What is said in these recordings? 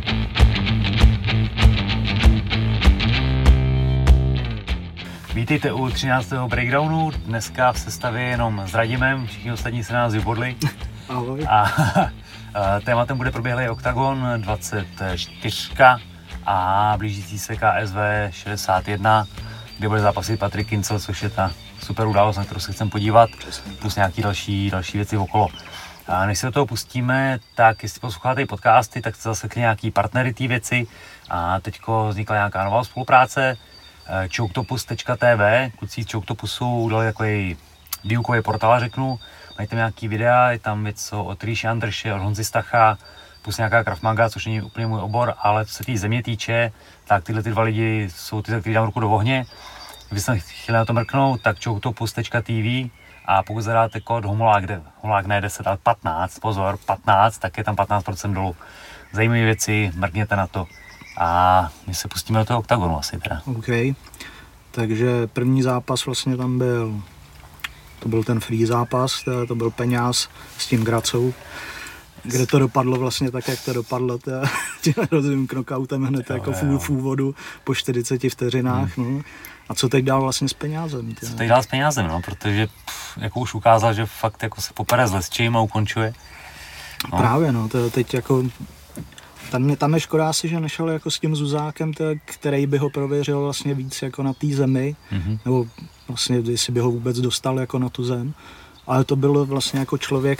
Vítejte u 13. breakdownu, dneska v sestavě jenom s Radimem, všichni ostatní se nás vybodli. Ahoj. A tématem bude proběhlý Octagon 24 a blížící se KSV 61, kde bude zápasit Patrik Kincel, což je ta super událost, na kterou se chcem podívat, plus nějaký další věci okolo. A než se do toho pustíme, tak jestli posloucháte i podcasty, tak jste zasekli nějaký partnery té věci a teďko vznikla nějaká nová spolupráce. Choketopus.tv, kluci z Choketopusu udali takový výukový portál, řeknu. Mají tam nějaký videa, je tam něco od Ríši Andrše, od Honzy Stacha, plus nějaká Krav Maga, což není úplně můj obor, ale co se té země týče, tak tyhle ty dva lidi jsou ty, za který dám ruku do ohně. Kdyby jste chtěli na to mrknout, tak choketopus.tv a pokud zadáte kód homolák ne 10, ale 15, pozor, 15, tak je tam 15% dolů. Zajímavé věci, mrkněte na to. A my se pustíme do toho Octagonu asi teda. OK. Takže první zápas vlastně tam byl, to byl ten free zápas, to byl Peňáz s tím Gracou, kde to dopadlo vlastně tak, jak to dopadlo, tím rozumím knockoutem hned jako v úvodu po 40 vteřinách. No. A co teď dál vlastně s Peňázem? Co teď dál s Peňázem, no, protože jako už ukázal, že fakt jako se popere s Lesčím a ukončuje. No. Právě, no, to teď jako tam je škoda asi, že nešel jako s tím Zuzákem, který by ho prověřil vlastně víc jako na té zemi, nebo vlastně jestli by ho vůbec dostal jako na tu zem, ale to byl vlastně jako člověk,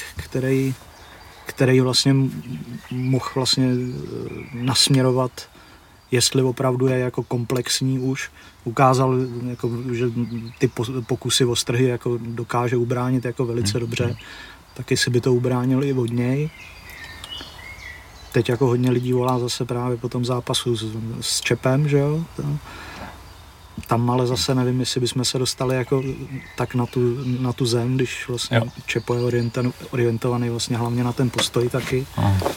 který vlastně mohl vlastně nasměrovat, jestli opravdu je jako komplexní už, ukázal, jako, že ty pokusy o strhy jako dokáže ubránit jako velice dobře, tak jestli by to ubránil i od něj. Teď jako hodně lidí volá zase právě po tom zápasu s Čepem, že jo? Tam ale zase nevím, jestli bychom se dostali jako tak na tu zem, když vlastně Čepo je orientovaný vlastně hlavně na ten postoj taky.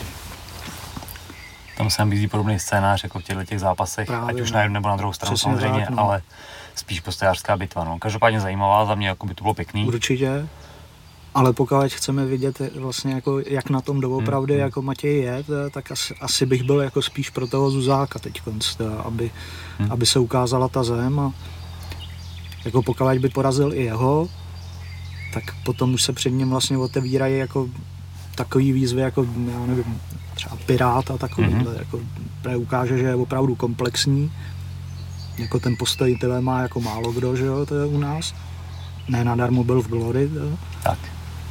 Tam se nabízí podobný scénář jako v těchto zápasech, právě, ať už na jednu nebo na druhou stranu samozřejmě, tak, no. Ale spíš postojářská bitva. No. Každopádně zajímavá, za mě jako by to bylo pěkný. Určitě. Ale pokud chceme vidět vlastně jako jak na tom doopravdy jako Matěj je, tak asi bych byl jako spíš pro toho Zuzáka teď, aby se ukázala ta zem a jako pokud by porazil i jeho, tak potom už se před ním vlastně otevírají jako takový výzvy jako, já nevím, třeba Pirát a takovýhle, jako ukáže, že je opravdu komplexní, jako ten postoj TV má jako málo kdo, že jo, to je u nás, ne nadarmo byl v Glory, tak.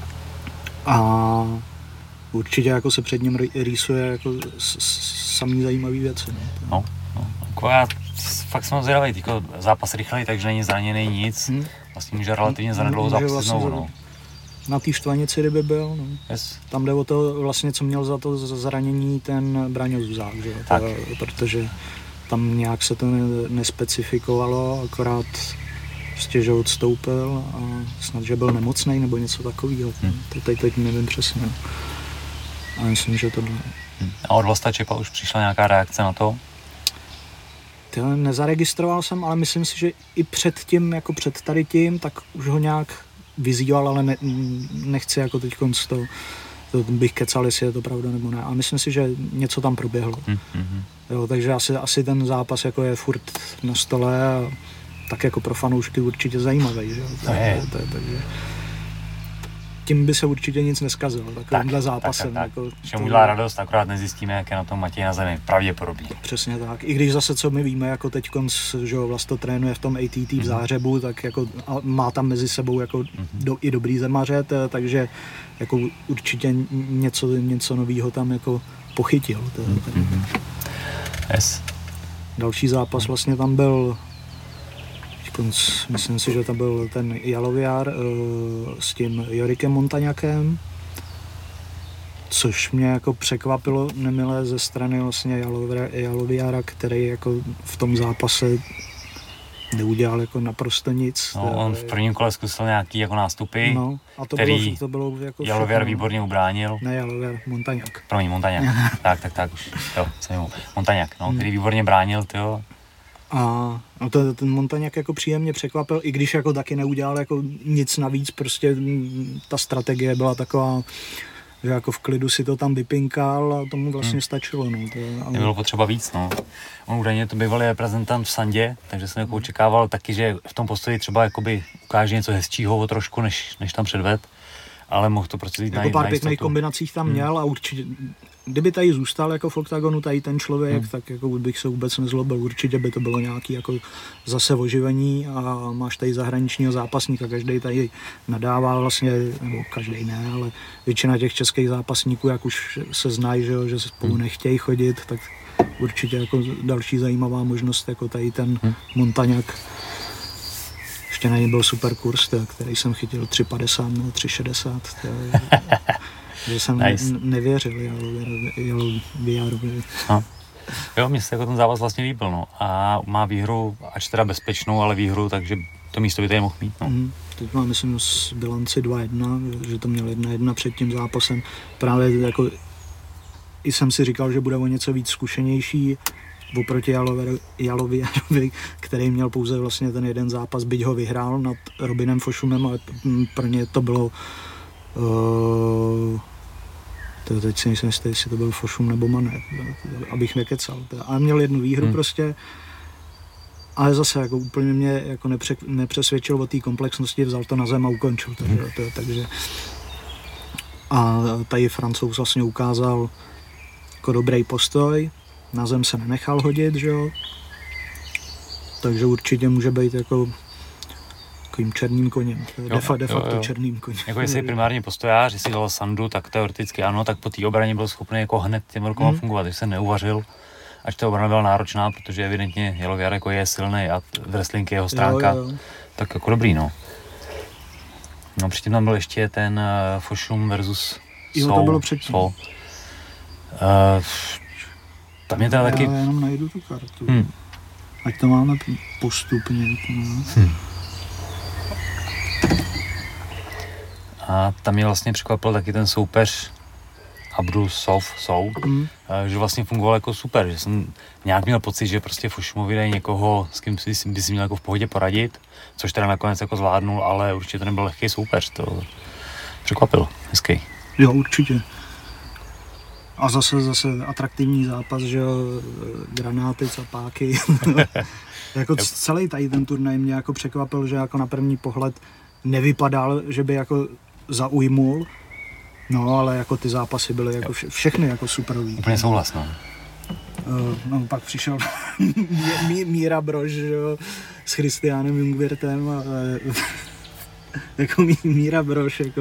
A určitě jako se před ním rýsuje jako samý zajímavý věci. No, jako já fakt jsem zvědavý, jako zápas rychlej, takže není zraněný nic, vlastně může relativně zanedlouho zápasit vlastně znovu, no. Na té Štvanici, kdyby byl, no. Yes. Tam jde o to vlastně, co měl za to zranění ten Braňo Zuzák, že jo, protože tam nějak se to nespecifikovalo, akorát prostě, že odstoupil a snad, že byl nemocnej nebo něco takového. Teď nevím přesně. A myslím, že to bylo. A od Vlasta Čepa už přišla nějaká reakce na to? Nezaregistroval jsem, ale myslím si, že i před tím, jako před tady tím, tak už ho nějak vyzýval, ale nechci jako teď to bych kecal, jestli je to pravda nebo ne. A myslím si, že něco tam proběhlo. Jo, takže asi ten zápas jako je furt na stole a tak jako pro fanoušky určitě zajímavý, že jo? Takže tím by se určitě nic neskazilo, takovýmhle zápasem. Tak. Jako že mu dělá radost, akorát nezjistíme, jak je na tom Matěj na zemi, pravděpodobně. Přesně tak, i když zase, co my víme, jako teďkonc, že jo, Vlasto trénuje v tom ATT v Záhřebu, tak jako má tam mezi sebou jako i dobrý zemaře, takže jako určitě něco novýho tam jako pochytil. Yes. Další zápas vlastně tam byl, myslím si, že to byl ten Jaloviár s tím Jorikem Montaňakem, což mě jako překvapilo nemilé ze strany vlastně Jaloviára, který jako v tom zápase neudělal jako naprosto nic. No, on v prvním kole zkusil nějaký jako nástupy, a to který bylo jako Jaloviár výborně ubránil. Ne, Jaloviár, Montaňak. Promiň, Montaňak. tak, už, jo, Montaňak, který výborně bránil, tyjo. A ten Montaňak jako příjemně překvapil, i když jako taky neudělal jako nic navíc, prostě ta strategie byla taková že jako v klidu si to tam vypinkal a tomu vlastně stačilo. No. Nebylo potřeba víc, no. On údajně to bývalý reprezentant v Sandě, takže jsem jako očekával taky, že v tom postoji třeba jakoby ukáže něco hezčího trošku, než tam předved, ale mohl to prostě jít jako pár pěkných kombinacích tam měl a určitě, kdyby tady zůstal jako v oktagonu tady ten člověk, tak jako bych se vůbec nezlobil, určitě by to bylo nějaký jako zase oživení a máš tady zahraničního zápasníka, každý tady nadává vlastně, nebo každý ne, ale většina těch českých zápasníků, jak už se znají, že se spolu nechtějí chodit, tak určitě jako další zajímavá možnost, jako tady ten Montaňák. Ještě na něj byl super kurz, který jsem chytil 3,50 nebo 3,60. Že jsem nevěřil Jarovi. Jo, mně se jako ten zápas vlastně líbil, no. A má výhru, ač teda bezpečnou, ale výhru, takže to místo by tady mohl mít, no. Teď mám, myslím, z bilanci 2-1, že to měl 1-1 před tím zápasem. Právě jako i jsem si říkal, že bude o něco víc zkušenější oproti Jalovi, který měl pouze vlastně ten jeden zápas, byť ho vyhrál nad Robinem Fošumem, ale pro ně to bylo teď si nejsem jistý, jestli to byl Fošum nebo Mané, abych nekecal. Ale měl jednu výhru prostě, ale zase jako úplně mě jako nepřesvědčil o té komplexnosti, vzal to na zem a ukončil. Takže a tady Francouz vlastně ukázal jako dobrý postoj, na zem se nenechal hodit, že jo, takže určitě může být jako takovým černým koněm, de facto černým koněm. Jako jestli primárně postojář, jestli dal Sandu, tak teoreticky ano, tak po té obraně byl schopný jako hned těm rukama fungovat, když se neuvařil, až ta obrana byla náročná, protože evidentně Jaloviar jako je silný a wrestling je jeho stránka, tak jako dobrý, no. No předtím tam byl ještě ten Fošum versus Sou. To bylo předtím. Tam je teda taky... Já jenom najdu tu kartu. Ať to máme postupně. A tam mě vlastně překvapil taky ten soupeř Abdul Sou, že vlastně fungoval jako super, že jsem nějak měl pocit, že prostě Fošumovi dají někoho, s kým by si měl jako v pohodě poradit, což teda nakonec jako zvládnul, ale určitě to nebyl lehký soupeř, to překvapil, hezký. Jo, určitě. A zase atraktivní zápas, že jo, granáty, capáky. Jako celý tady ten turnaj mě jako překvapil, že jako na první pohled nevypadal, že by jako zaujmul. No, ale jako ty zápasy byly jako všechny jako superový. Úplně souhlas, no. No, pak přišel Míra Brož, že jo, s Christianem Jungwirtem a jako Míra Brož, jako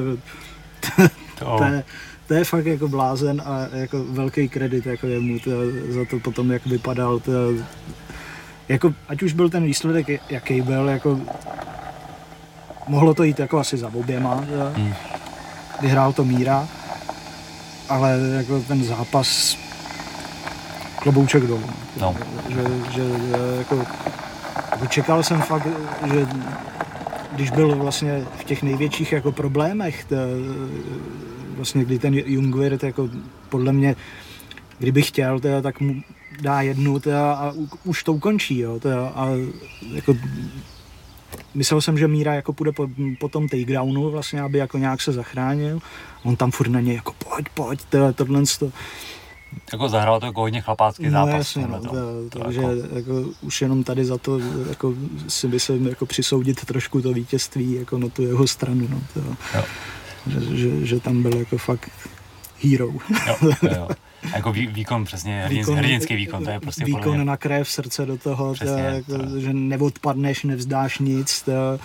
to je fakt jako blázen a jako velký kredit jako jemu za to potom, jak vypadal. Jako, ať už byl ten výsledek, jaký byl, jako mohlo to jít jako asi za oběma. Vyhrál to Míra, ale jako ten zápas klobouček dolů. No. Že jako čekal jsem fakt, že když byl vlastně v těch největších jako problémech, vlastně kdy ten Jungwirth jako podle mě, kdyby chtěl, tak mu dá jednu a už to ukončí, jo, a jako myslel jsem, že Míra jako půjde po tom takedownu vlastně, aby jako nějak se zachránil. On tam furt na něj jako pojď, tohle to. Jako zahrál to jako hodně chlapácký zápas. Jasně, takže jako už jenom tady za to jako si myslím jako přisoudit trošku to vítězství jako na tu jeho stranu, no, že tam byl jako fakt hero. Jo. Jako výkon přesně, hrdinský výkon, to je prostě výkon na krev, srdce do toho, že neodpadneš, nevzdáš nic,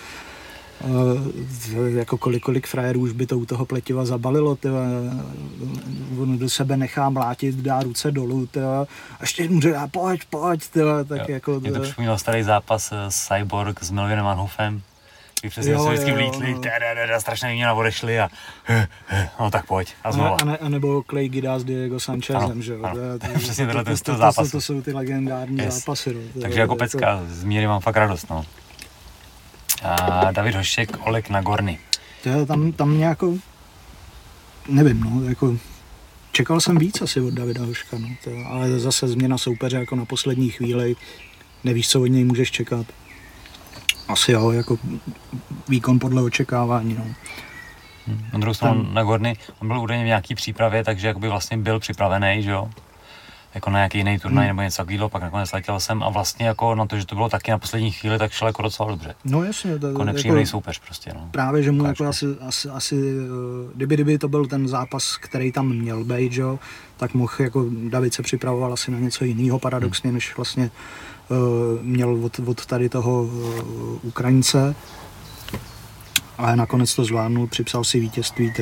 jako kolik frajerů už by to u toho pletiva zabalilo, on do sebe nechá mlátit, dá ruce dolů, a ještě mu říká pojď, tak jako... Mě to připomínal starý zápas Cyborg s Melvinem Manhoefem, kdy přesně se vždycky vlítli, strašně výměna odešli a no tak pojď a znova. A nebo Clay Guida s Diego Sanchezem, že jo. Přesně tenhle ten styl zápasu. To jsou ty legendární zápasy. No. Takže jako pecka, z Míry mám fakt radost, no. A David Hošek, Oleg Nagorny. Tam mě jako, nevím, no, jako čekal jsem víc asi od Davida Hoška, no, ale zase změna soupeře jako na poslední chvíli, nevíš, co od něj můžeš čekat. Asi jo, jako výkon podle očekávání, no. Na druhou stranu na Gorny, on byl údajně v nějaký přípravě, takže jakoby vlastně byl připravený, že jo? Jako na nějaký jiný turnaj nebo něco takového, pak nakonec letěl jsem a vlastně jako na to, že to bylo taky na poslední chvíli, tak šel jako docela dobře. No jasně. Jako nepříjemný soupeř prostě, no. Právě, že mu jako asi kdyby to byl ten zápas, který tam měl být, jo, tak mohl jako David se připravoval asi na něco jiného paradoxně, než vlastně měl od tady toho Ukrajince. Ale nakonec to zvládnul, připsal si vítězství,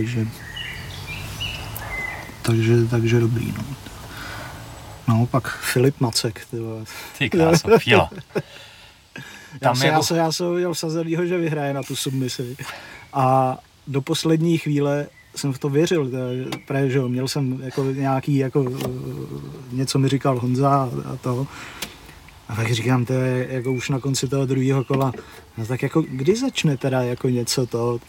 takže dobrý, no. No, pak Filip Macek, Ty kráso, Fila. Já jsem udělal vsazenýho, že vyhraje na tu submisi. A do poslední chvíle jsem v to věřil, protože měl jsem jako nějaký, jako něco mi říkal Honza a to. A tak říkám, to je jako už na konci toho druhého kola, no tak jako kdy začne teda jako něco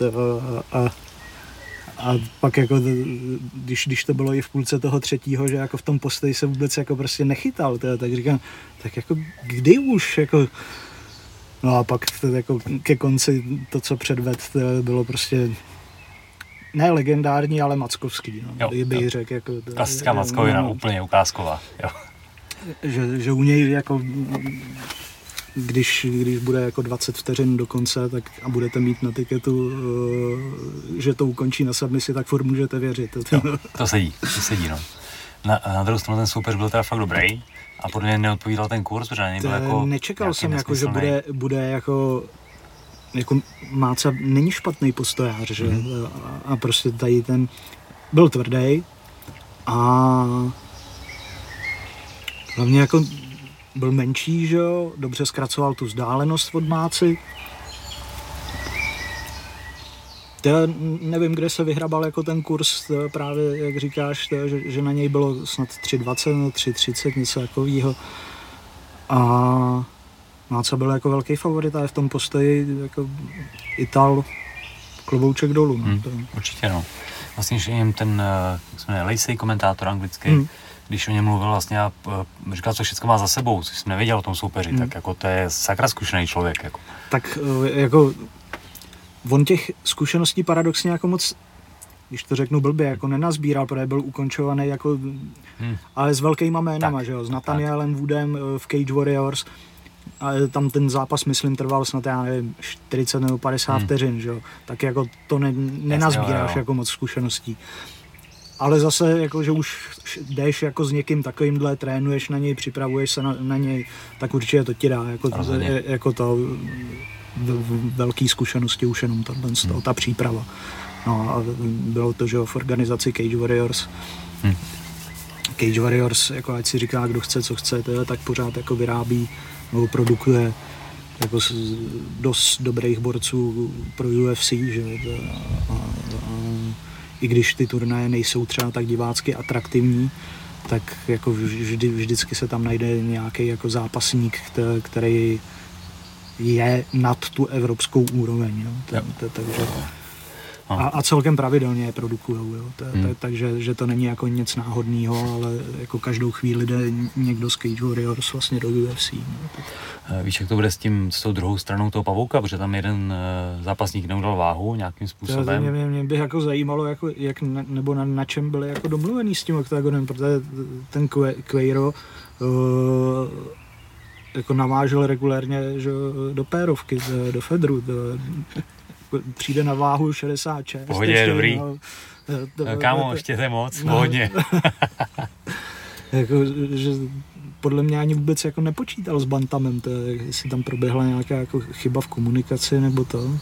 a pak jako, když to bylo i v půlce toho třetího, že jako v tom postoji se vůbec jako prostě nechytal, tak říkám, tak jako kdy už jako, no a pak to jako ke konci to, co předved, to bylo prostě ne legendární, ale mackovský, no, bych řekl. Jako, klasická mackovina, úplně ukázková, jo. Že u něj jako, když bude jako 20 vteřin do konce tak, a budete mít na tiketu, že to ukončí na submisi, tak furt můžete věřit. Jo, to sedí, no. Na druhou stranu ten soupeř byl teda fakt dobrý a podle mě neodpovídal ten kurz, protože nebyl jako nečekal jsem, jako, že bude jako Máca není špatný postojář, že? A prostě tady ten byl tvrdý a hlavně jako byl menší, že jo, dobře zkracoval tu vzdálenost od Máci. Já nevím, kde se vyhrabal jako ten kurz, právě jak říkáš, že na něj bylo snad 3,20, 3,30, něco takového. A Máca byl jako velký favorit a v tom postoji jako Ital klobouček dolů. Určitě no. Vlastně, že jim ten, jak se jmenuje, Lacey, komentátor anglický, když o něm mluvil vlastně a říkal, co všechno má za sebou, což jsem nevěděl o tom soupeři, tak jako to je sakra zkušený člověk. Jako. Tak jako on těch zkušeností paradoxně jako moc, když to řeknu blbě, jako nenazbíral, protože byl ukončovaný jako, ale s velkýma jménama, tak, že jo, s Nathanielem Woodem v Cage Warriors. A tam ten zápas, myslím, trval snad, já nevím, 40 nebo 50 vteřin, že jo. Tak jako to nenazbíráš jako moc zkušeností. Ale zase, jako, že už jdeš jako s někým takovýmhle, trénuješ na něj, připravuješ se na něj, tak určitě to ti dá, jako to velký zkušenosti už jenom ta příprava. No a bylo to, že v organizaci Cage Warriors. Cage Warriors, jako ať si říká, kdo chce, co chce, tak pořád jako vyrábí nebo produkuje jako dost dobrých borců pro UFC, že? I když ty turnaje nejsou třeba tak divácky atraktivní, tak jako vždycky se tam najde nějaký jako zápasník, který je nad tu evropskou úroveň. Takže a celkem pravidelně je produkujou, takže že to není jako nic náhodného, ale jako každou chvíli jde někdo z Cage Warriors vlastně do UFC. Víš, jak to bude s tou druhou stranou toho pavouka, protože tam jeden zápasník neudal váhu nějakým způsobem? Mě by jako zajímalo, jako, jak nebo na čem byli jako domluvený s tím oktagonem, protože ten Queiro jako navážel regulérně, že, do pérovky, do Fedru. Přijde na váhu 66. Pohodě, dobrý. Kámo, ještě to je moc, pohodně. Jako, že podle mě ani vůbec jako nepočítal s bantamem, jestli tam proběhla nějaká jako chyba v komunikaci nebo to.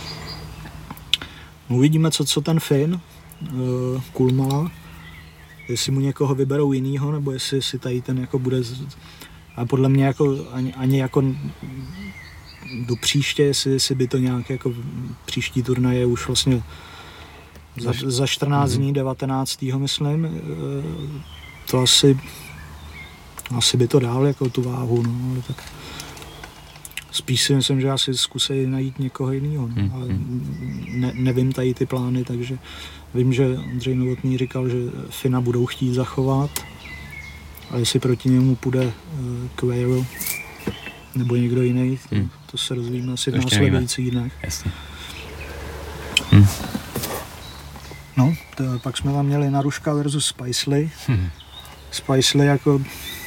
Uvidíme, co ten Finn, Kulmala, jestli mu někoho vyberou jinýho, nebo jestli si tady ten jako bude. A podle mě jako ani jako do příště, jestli by to nějak jako příští turnaje už vlastně za 14 dní, 19. myslím, to asi by to dál jako tu váhu, no, ale tak spíš si myslím, že asi zkusej najít někoho jiného, no, ale nevím tady ty plány, takže vím, že Ondřej Novotný říkal, že Fina budou chtít zachovat, a jestli proti němu půjde Quayle nebo někdo jiný, to se rozvíme asi v následujících dnech. Jasně. No, pak jsme tam měli Naruška versus Spicely. Spicely jako...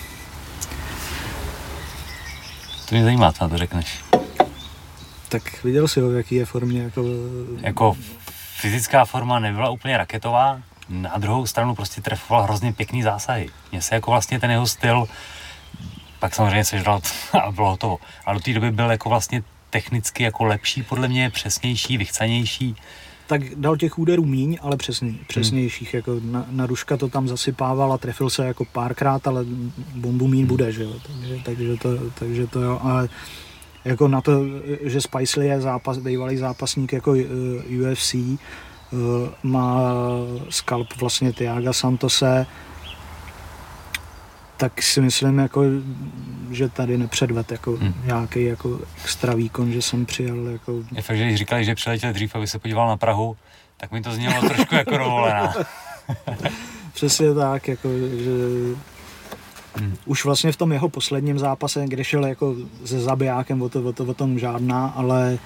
To mě zajímá, co na to řekneš. Tak viděl jsi ho, v jaký je formě, Jako fyzická forma nebyla úplně raketová, na druhou stranu prostě trefoval hrozně pěkný zásahy. Mně se jako vlastně ten jeho styl, pak samozřejmě sežral a bylo hotovo. A do té doby byl jako vlastně technicky jako lepší, podle mě, přesnější, vychcanější. Tak dal těch úderů míň, ale přesnějších. Jako Naruška to tam zasypával a trefil se jako párkrát, ale bombu míň bude, že jo. Takže to jo. Ale jako na to, že Spicely je bývalý zápasník jako UFC, má skalp vlastně Thiaga Santose, tak si myslím, jako, že tady nepředved jako nějaký jako extra výkon, že jsem přijel. Jako... Je fakt, že když říkali, že přiletěl dřív, aby se podíval na Prahu, tak mi to znělo trošku jako dovolená. Přesně tak, jako, že už vlastně v tom jeho posledním zápase, kde šel jako se zabijákem, o tom žádná, ale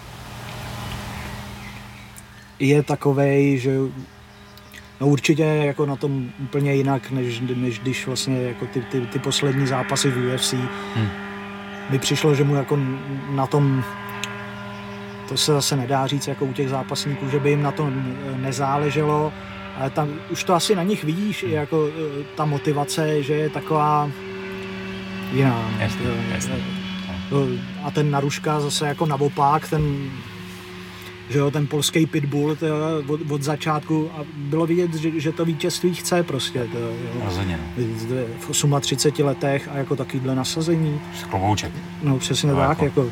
je takovej, že no určitě jako na tom úplně jinak, než když vlastně jako ty poslední zápasy v UFC. Mi přišlo, že mu jako na tom, to se zase nedá říct jako u těch zápasníků, že by jim na tom nezáleželo, ale tam už to asi na nich vidíš, jako ta motivace, že je taková jiná. Jasně. A ten Naruška zase jako naopak, že jo, ten polský pitbull od začátku a bylo vidět, že to vítězství chce prostě. Rozhodně. V 38 letech a jako takovýhle nasazení. Klobouček. No přesně no, tak, jako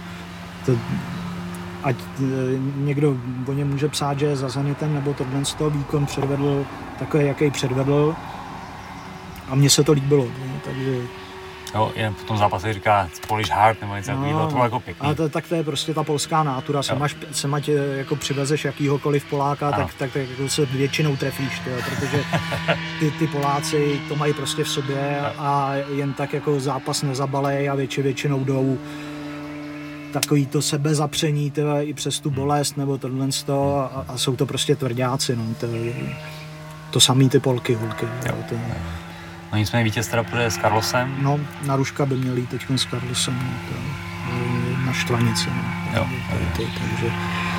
ať někdo o něm může psát, že je za Zenitem, nebo tohle z toho výkon předvedl takový, jaký předvedl a mně se to líbilo, takže... Jo, jen v tom zápase říká Polish Heart nebo něco takového, to bylo jako pěkný. Ale tak to je prostě ta polská nátura, sem ať jako přivezeš jakýhokoliv Poláka, tak jako se většinou trefíš, protože ty Poláci to mají prostě v sobě a jen tak jako zápas nezabalej a většinou jdou takový to sebezapření i přes tu bolest nebo tohle a jsou to prostě tvrďáci, no, to samý ty Polky, holky. No nicméně vítěz teda půjde s Carlosem. No, Naruška by měl jít teď s Carlosem na štvanici. No. Takže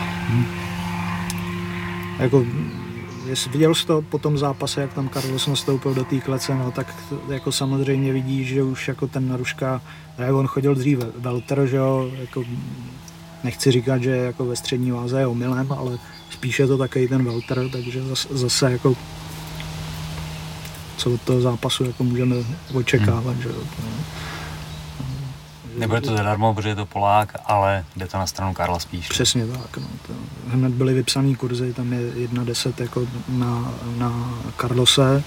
jako, jestli viděl jsi to po tom zápase, jak tam Carlos nastoupil do té klece, no, tak jako samozřejmě vidíš, že už jako ten Naruška, on chodil dříve welter, že jo, jako nechci říkat, že jako ve střední váze je omylem, ale spíše to takový ten welter, takže zase jako co od toho zápasu jako můžeme očekávat, že jo. Nebude to zadarmo, protože je to Polák, ale jde to na stranu Karla spíš. Přesně tak, no. Hned byly vypsaný kurzy, tam je 1,10 jako na Carlose.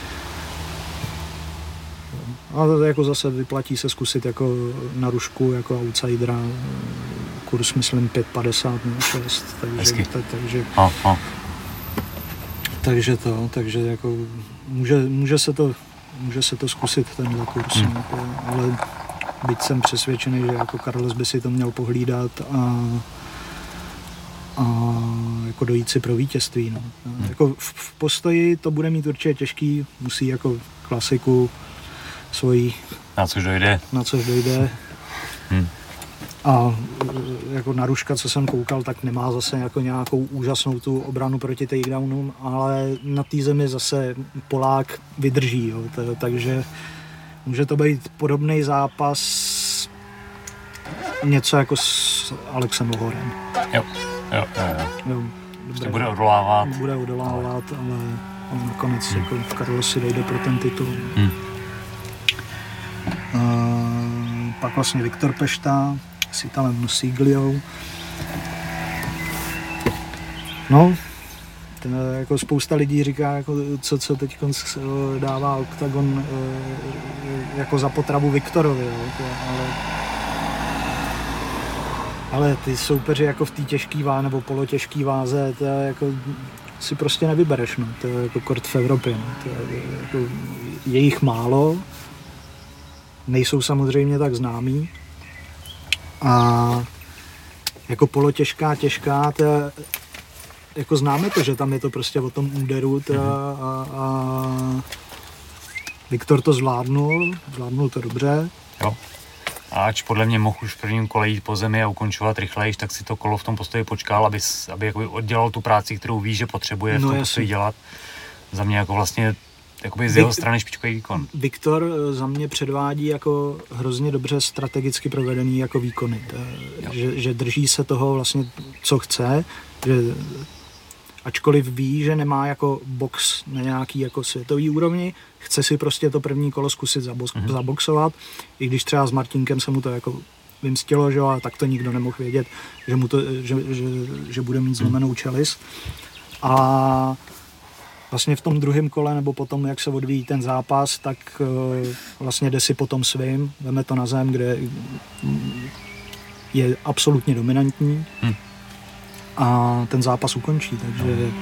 A jako zase vyplatí se zkusit jako Narušku, jako outsidera, kurz myslím 5,50 nebo 6, takže jako může se to zkusit tenhle kurz, ale byť jsem přesvědčený, že jako Carlos by si to měl pohlídat a jako dojít si pro vítězství. No. Jako v postoji to bude mít určitě těžký, musí jako klasiku svojí... Na což dojde. A jako Naruška, co jsem koukal, tak nemá zase jako nějakou úžasnou tu obranu proti takedownům, ale na té zemi zase Polák vydrží, jo, takže může to být podobný zápas, něco jako s Alexem Lohorem. Jo. Bude odolávat. Ale nakonec jako Carlos si dojde pro ten titul. Pak vlastně Viktor Pešta s Italem Sigliou. No, jako spousta lidí říká, jako, co teď dává Octagon jako za potravu Viktorovi, jo, ale ty soupeři jako v té těžké váze nebo polotěžké váze, to jako si prostě nevybereš, no, to je jako kort v Evropě, no, to je jako, je jich málo, nejsou samozřejmě tak známí a jako polotěžká, těžká, jako známe to, že tam je to prostě o tom úderu a Viktor to zvládnul to dobře. Jo. A ač podle mě mohl už v prvním kole jít po zemi a ukončovat rychleji, tak si to kolo v tom postoji počkal, aby jakoby oddělal tu práci, kterou ví, že potřebuje v tom postoji dělat. Za mě jako vlastně jakoby z jeho strany špičkový výkon. Viktor za mě předvádí jako hrozně dobře strategicky provedený jako výkony. Že drží se toho vlastně, co chce, že ačkoliv ví, že nemá jako box na nějaký jako světový úrovni, chce si prostě to první kolo zkusit zaboxovat, i když třeba s Martinkem se mu to jako vymstilo, že jo, a tak to nikdo nemohl vědět, že mu to, že bude mít zlomenou čelist. A vlastně v tom druhém kole, nebo potom, jak se odvíjí ten zápas, tak vlastně jde si potom svým, veme to na zem, kde je absolutně dominantní a ten zápas ukončí, takže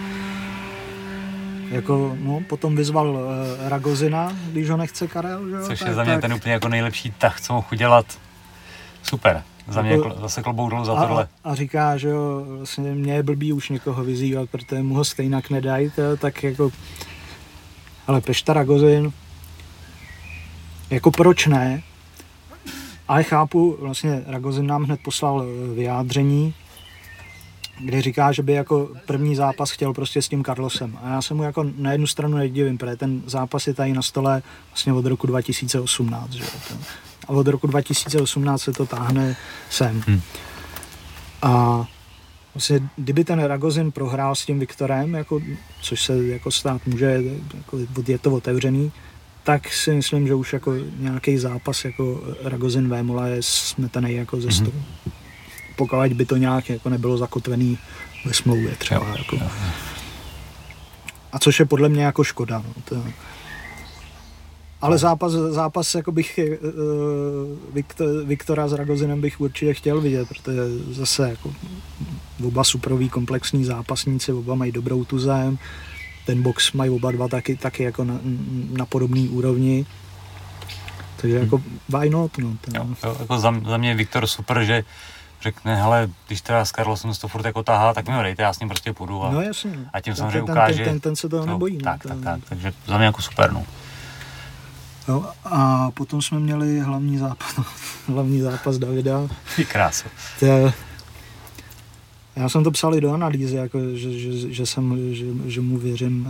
jako, no, potom vyzval Ragozina, když ho nechce Karel, že jo? Což je za mě ten úplně jako nejlepší tah, co mohl udělat. Super. Za mě jako, zase klobouk dolů za tohle. A říká, že jo, vlastně mě je blbý už někoho vyzývat, protože mu ho stejnak nedají, tak jako, ale Pešta Ragozin, jako proč ne? Ale chápu, vlastně Ragozin nám hned poslal vyjádření, kde říká, že by jako první zápas chtěl prostě s tím Carlosem. A já se mu jako na jednu stranu nedivím, protože ten zápas je tady na stole vlastně od roku 2018, že jo. A od roku 2018 se to táhne sem. A vlastně, kdyby ten Ragozin prohrál s tím Viktorem, jako, což se jako stát může, jako, je to otevřený, tak si myslím, že už jako nějaký zápas jako Ragozin Vémola je smetaný jako ze stolu. Pokud by to nějak jako nebylo zakotvený ve smlouvě třeba. Jo, jako. A což je podle mě jako škoda. No, ale zápas jako bych Viktora s Ragozinem bych určitě chtěl vidět, protože zase jako oba superoví komplexní zápasníci, oba mají dobrou tu zem, ten box mají oba dva taky jako na podobný úrovni. Takže jako why not? No, jako za mě Viktor super, že řekne, hele, když teda s Carlosem to furt jako tahá, tak mi ho dejte, já s ním prostě půjdu a, no, jasně. A tím samozřejmě ukáže. Ten se toho nebojí. Tak, takže za mě jako super, no. Jo, a potom jsme měli hlavní zápas Davida. Ty krásu. Já jsem to psal i do analýzy, jako, že mu věřím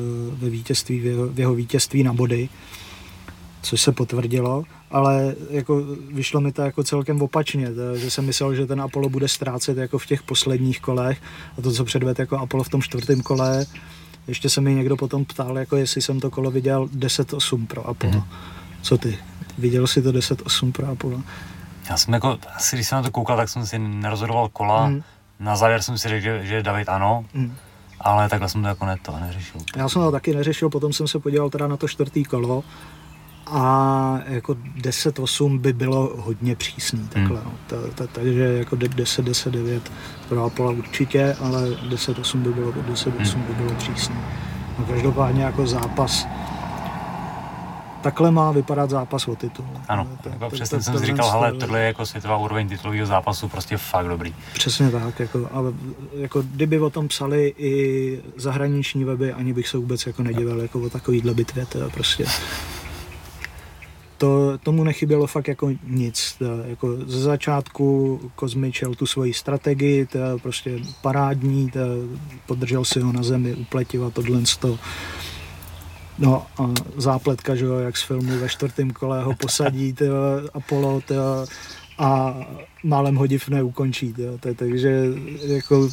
v jeho vítězství na body, což se potvrdilo, ale jako vyšlo mi to jako celkem opačně, že jsem myslel, že ten Apollo bude ztrácet jako v těch posledních kolech a to, co předvedl jako Apollo v tom čtvrtém kole, ještě se mi někdo potom ptal, jako jestli jsem to kolo viděl 10-8 pro Apollo. Co ty? Viděl jsi to 10-8 pro Apollo? Já jsem jako, asi když jsem na to koukal, tak jsem si nerozhodoval kola. Na závěr jsem si řekl, že David ano, ale takhle jsem to jako neřešil. Já jsem to taky neřešil, potom jsem se podíval teda na to čtvrtý kolo a jako 10-8 by bylo hodně přísný takhle, no. Takže jako 10-9 pro Apollo určitě, ale 10-8 by bylo přísný. No každopádně jako zápas, takhle má vypadat zápas o titul. Ano, jako přesně jsem si říkal, hele, tohle je jako světová úroveň titulového zápasu, prostě fakt dobrý. Přesně tak, ale jako kdyby o tom psali i zahraniční weby, ani bych se vůbec jako nedivil jako o takovýhle bitvě, teda prostě. Tomu nechybělo fakt jako nic. Jako ze začátku Kozmič šel tu svoji strategii, prostě parádní, podržel si ho na zemi, upletiva tohle. No a zápletka, že jo, jak z filmu ve čtvrtém kole ho posadí Apollo a málem ho div neukončí. Takže jako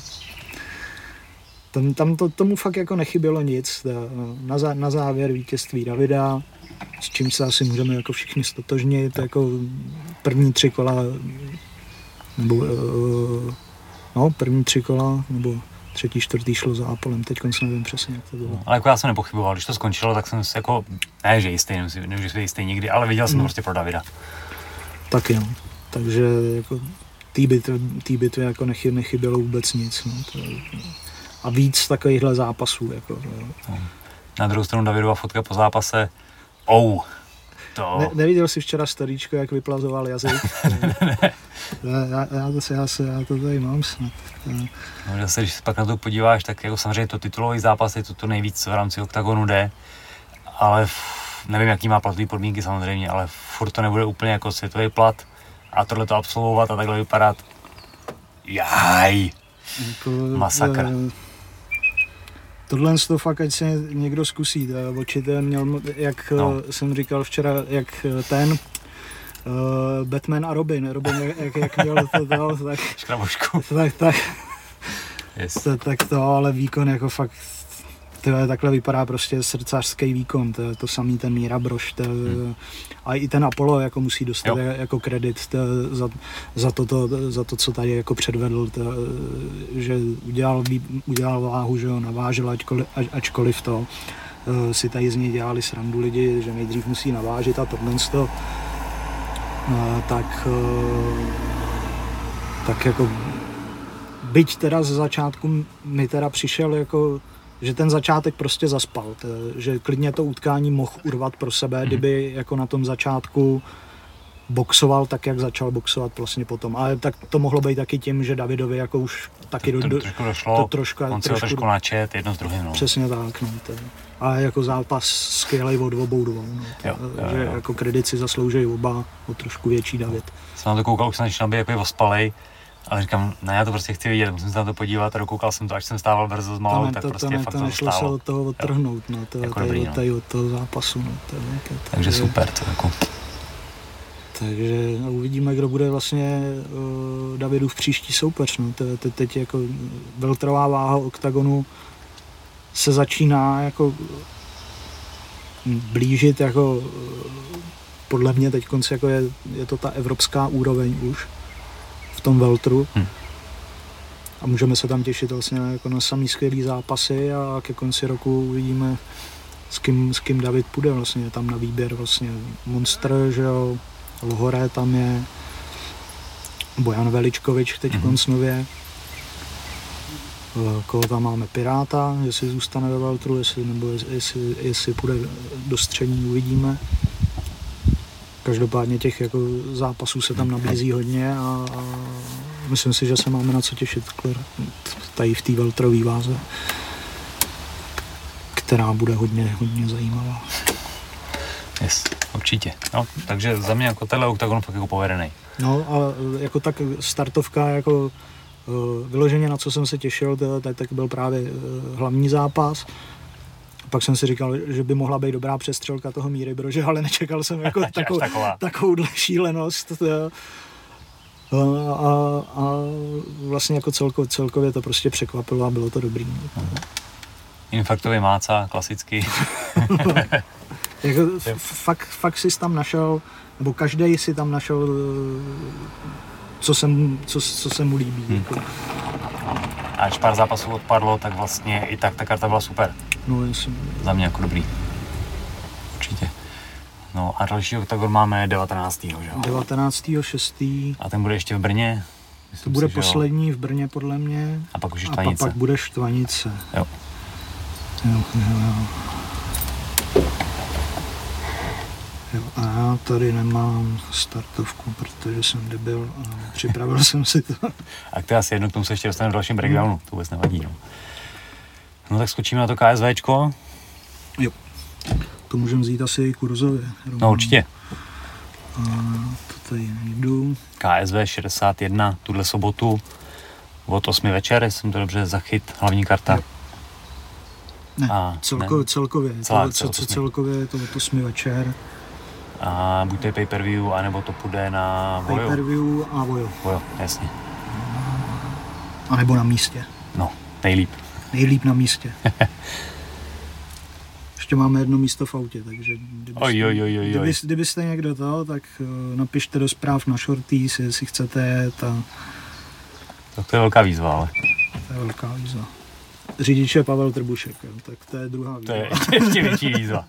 tomu fakt jako nechybělo nic. Na závěr vítězství Davida, s čím se asi můžeme jako všichni stotožnit, jako první tři kola, nebo třetí, čtvrtý šlo za Apolem, teďkon se nevím přesně, jak to bylo. Ale jako já jsem nepochyboval, když to skončilo, tak jsem si jako, ne, že jistý, nemůžu být jistý nikdy, ale viděl jsem to prostě pro Davida. Taky no, takže jako té bitvě jako nechybělo vůbec nic, no. A víc takovýchhle zápasů, jako. No. Na druhou stranu Davidova fotka po zápase, neviděl jsi včera staríčko, jak vyplazoval jazyk? Já to tady mám snad. No, zase, když se pak na to podíváš, tak jako samozřejmě to titulový zápas je to nejvíc v rámci oktagonu jde, ale nevím, jaký má platový podmínky samozřejmě, ale furt to nebude úplně jako světový plat a tohle to absolvovat a takhle vypadat. Jaj! Jako, Masakr. Tohle to fakt, ať se někdo zkusí. Určitě měl, jak jsem říkal včera, jak ten Batman a Robin jak měl to tak... Škrabošku. Tak, yes. tak to, ale výkon jako fakt, takhle vypadá prostě srdcařský výkon, to samý ten Míra Brož, a i ten Apollo jako musí dostat jako kredit za to, co tady jako předvedl, že udělal váhu, že ho navážel, ačkoliv to si tady z něj dělali srandu lidi, že nejdřív musí navážit a tohle to, tak jako byť teda ze začátku mi teda přišel jako, že ten začátek prostě zaspal, že klidně to utkání mohl urvat pro sebe, kdyby jako na tom začátku boxoval tak, jak začal boxovat vlastně potom. Ale tak to mohlo být taky tím, že Davidovi jako už taky trošku došlo, on se trošku načet, jedno s druhým. No. Přesně tak, no. A jako zápas skvělej od obou dvou, no. Že jako kredit si zaslouží oba, o trošku větší David. Jsem na to koukal, už jsem začínal být jako ospalej, ale říkám, ne, já to prostě chci vidět, musím se na to podívat a dokoukal jsem to, až jsem stával brzo z malou, tak prostě fakt to nešlo se od toho odtrhnout, no, tady od toho zápasu, no. Takže super, to jako. Takže uvidíme, kdo bude vlastně Davidův příští soupeř, no. Teď jako welterová váha oktagonu se začíná jako blížit, jako podle mě teď konci jako je to ta evropská úroveň už v tom welteru. A můžeme se tam těšit vlastně jako na samý skvělý zápasy a ke konci roku uvidíme, s kým David půjde vlastně. Tam na výběr vlastně Monster, že jo, Lohoré tam je, Bojan Veličkovič teď nově. Koho tam máme, Piráta, jestli zůstane ve welteru, jestli půjde do střední, uvidíme. Každopádně těch jako zápasů se tam nabízí hodně a myslím si, že se máme na co těšit tady v té welterové váze, která bude hodně zajímavá. Yes, určitě. No, takže za mě jako tenhle oktagon fakt jako povedený. No a jako tak startovka jako vyloženě, na co jsem se těšil, tak byl právě hlavní zápas. Pak jsem si říkal, že by mohla být dobrá přestřelka toho Míry Brože, ale nečekal jsem jako takovouhle šílenost. A vlastně jako celkově to prostě překvapilo a bylo to dobrý. Infarktový máca, klasicky. Jako fakt jsi tam našel, nebo každej si tam našel, co se mu líbí. Jako. A když pár zápasů odpadlo, tak vlastně i tak ta karta byla super. No, jasně. Za mě jako dobrý. Určitě. No a další oktagon máme 19. že jo? 19.6. A ten bude ještě v Brně? Myslím to bude poslední v Brně podle mě. A pak už je Štvanice. A pak bude Štvanice. Jo. Jo, a já tady nemám startovku, protože jsem debil a připravil jsem si to. A to asi jedno, k tomu se ještě dostaneme v dalším breakdownu, to vůbec nevadí. No tak skočíme na to KSVčko. Jo, to můžeme vzít asi i kurzově. No určitě. A to tady jdu. KSV 61, tuhle sobotu od 8 večer, jsem to dobře zachyt, hlavní karta. Jo. Ne, celkově. Celkově je to od 8 večer. A buď to je pay-per-view, anebo to půjde na Vojo. Pay-per-view a Vojo. Vojo, jasně. A nebo na místě. No, nejlíp. Nejlíp na místě. Ještě máme jedno místo v autě, takže kdybyste někdo to, tak napište do zpráv na Shorties, jestli chcete jet a... Tak to je velká výzva, ale. To je velká výzva. Řidič je Pavel Trbušek, jo, tak to je druhá výzva. To je ještě větší výzva.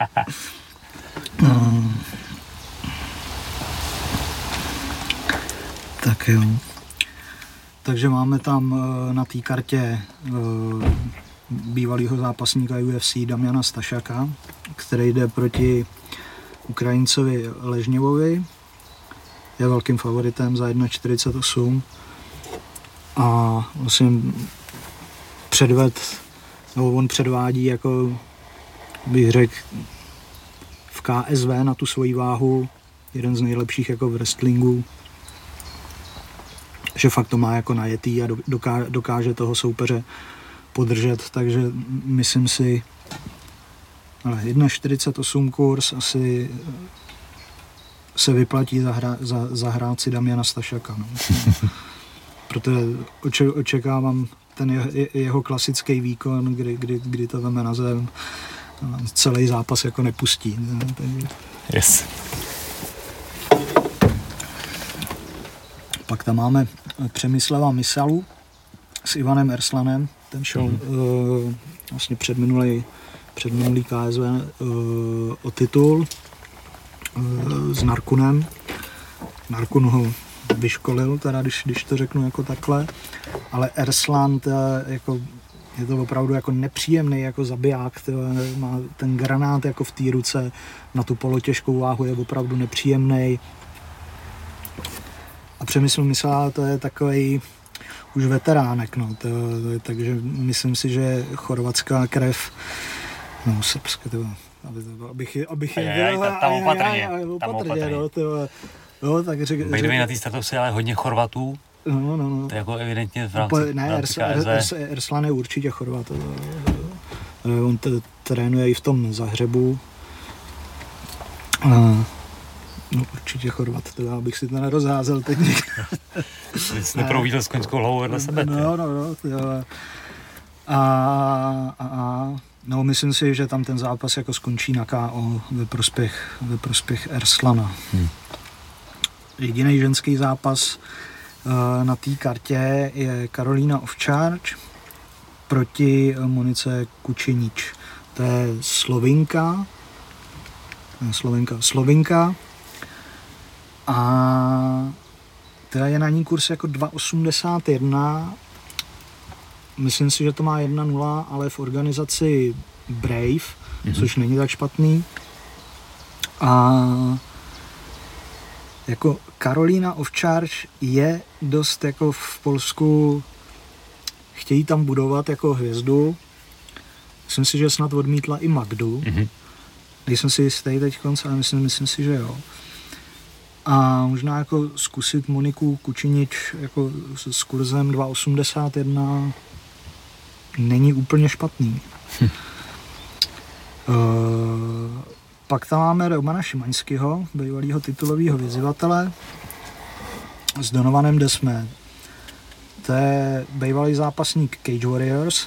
Tak jo. Takže máme tam na té kartě bývalého zápasníka UFC Damiana Stašaka, který jde proti Ukrajincovi Ležněvovi. je velkým favoritem za 1,48 a vlastně on předvádí jako bych řekl v KSV na tu svoji váhu jeden z nejlepších jako v wrestlingu, že fakt to má jako najetý a dokáže toho soupeře podržet, takže myslím si, ale 1,48 kurz asi se vyplatí zahrát si Damiana Stašaka. No. Protože očekávám ten jeho klasický výkon, kdy to veme na zem, celý zápas jako nepustí. Yes. Pak tam máme Přemyslava Misalu s Ivanem Erslanem, ten šel vlastně předminulý KSV o titul s Narkunem. Narkun ho vyškolil, teda když to řeknu jako takhle, ale Erslan je to opravdu jako nepříjemný jako zabiják, má ten granát jako v té ruce na tu polotěžkou váhu, je opravdu nepříjemný. A Přemysl Mysla, to je takovej už veteránek, no, takže myslím si, že chorvatská krev, no srbské, abych tam opatrně, no, tak řekl. Na té statusy ale hodně Chorvatů. No. To je jako evidentně v rámci KSV. Erslan je určitě Chorvat. On trénuje i v tom Zahřebu. No určitě Chorvat, abych si to nerozházel teď někde. Jsi neprovídl s koňskou hlavou vedle sebe. No, myslím si, že tam ten zápas jako skončí na KO ve prospěch Erslana. Jediný ženský zápas na té kartě je Karolína Ovčáč proti Monice Kučinič. To je Slovinka. A teda je na ní kurz jako 2,81. Myslím si, že to má 1,0, ale v organizaci Brave, což není tak špatný. A jako Karolína Ovčáč je dost jako v Polsku, chtějí tam budovat jako hvězdu. Myslím si, že snad odmítla i Magdu. Nejsem si jistý teď konc, ale myslím si, že jo. A možná jako zkusit Moniku Kučinič jako s kurzem 2,81 není úplně špatný. Pak tam máme Romana Šimaňského, bývalého titulového vyzývatele s Donovanem Desme. To je bývalý zápasník Cage Warriors.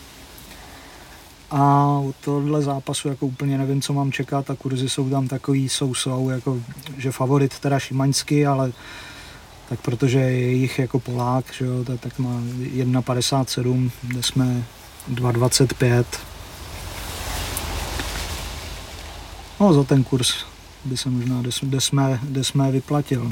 A od tohohle zápasu jako úplně nevím, co mám čekat, a kurzy jsou tam takový jsou, jako, že favorit teda Šimaňský, ale tak protože je jich jako Polák, že jo, tak má 1,57, kde jsme 2,25. No za ten kurz by se možná kde jsme vyplatil.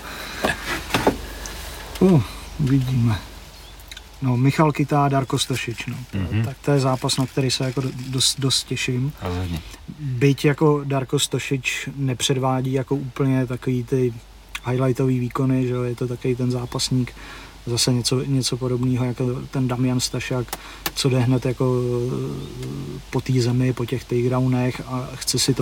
Uvidíme. No, Michal Kytá, Darko Stošič, no. Tak to je zápas, na který se jako dost těším. Rozhodně. Byť jako Darko Stošič nepředvádí jako úplně takový ty highlightový výkony, že je to takový ten zápasník, zase něco podobného jako ten Damian Stašak, co jde hned jako po té zemi, po těch takedownech a chce si to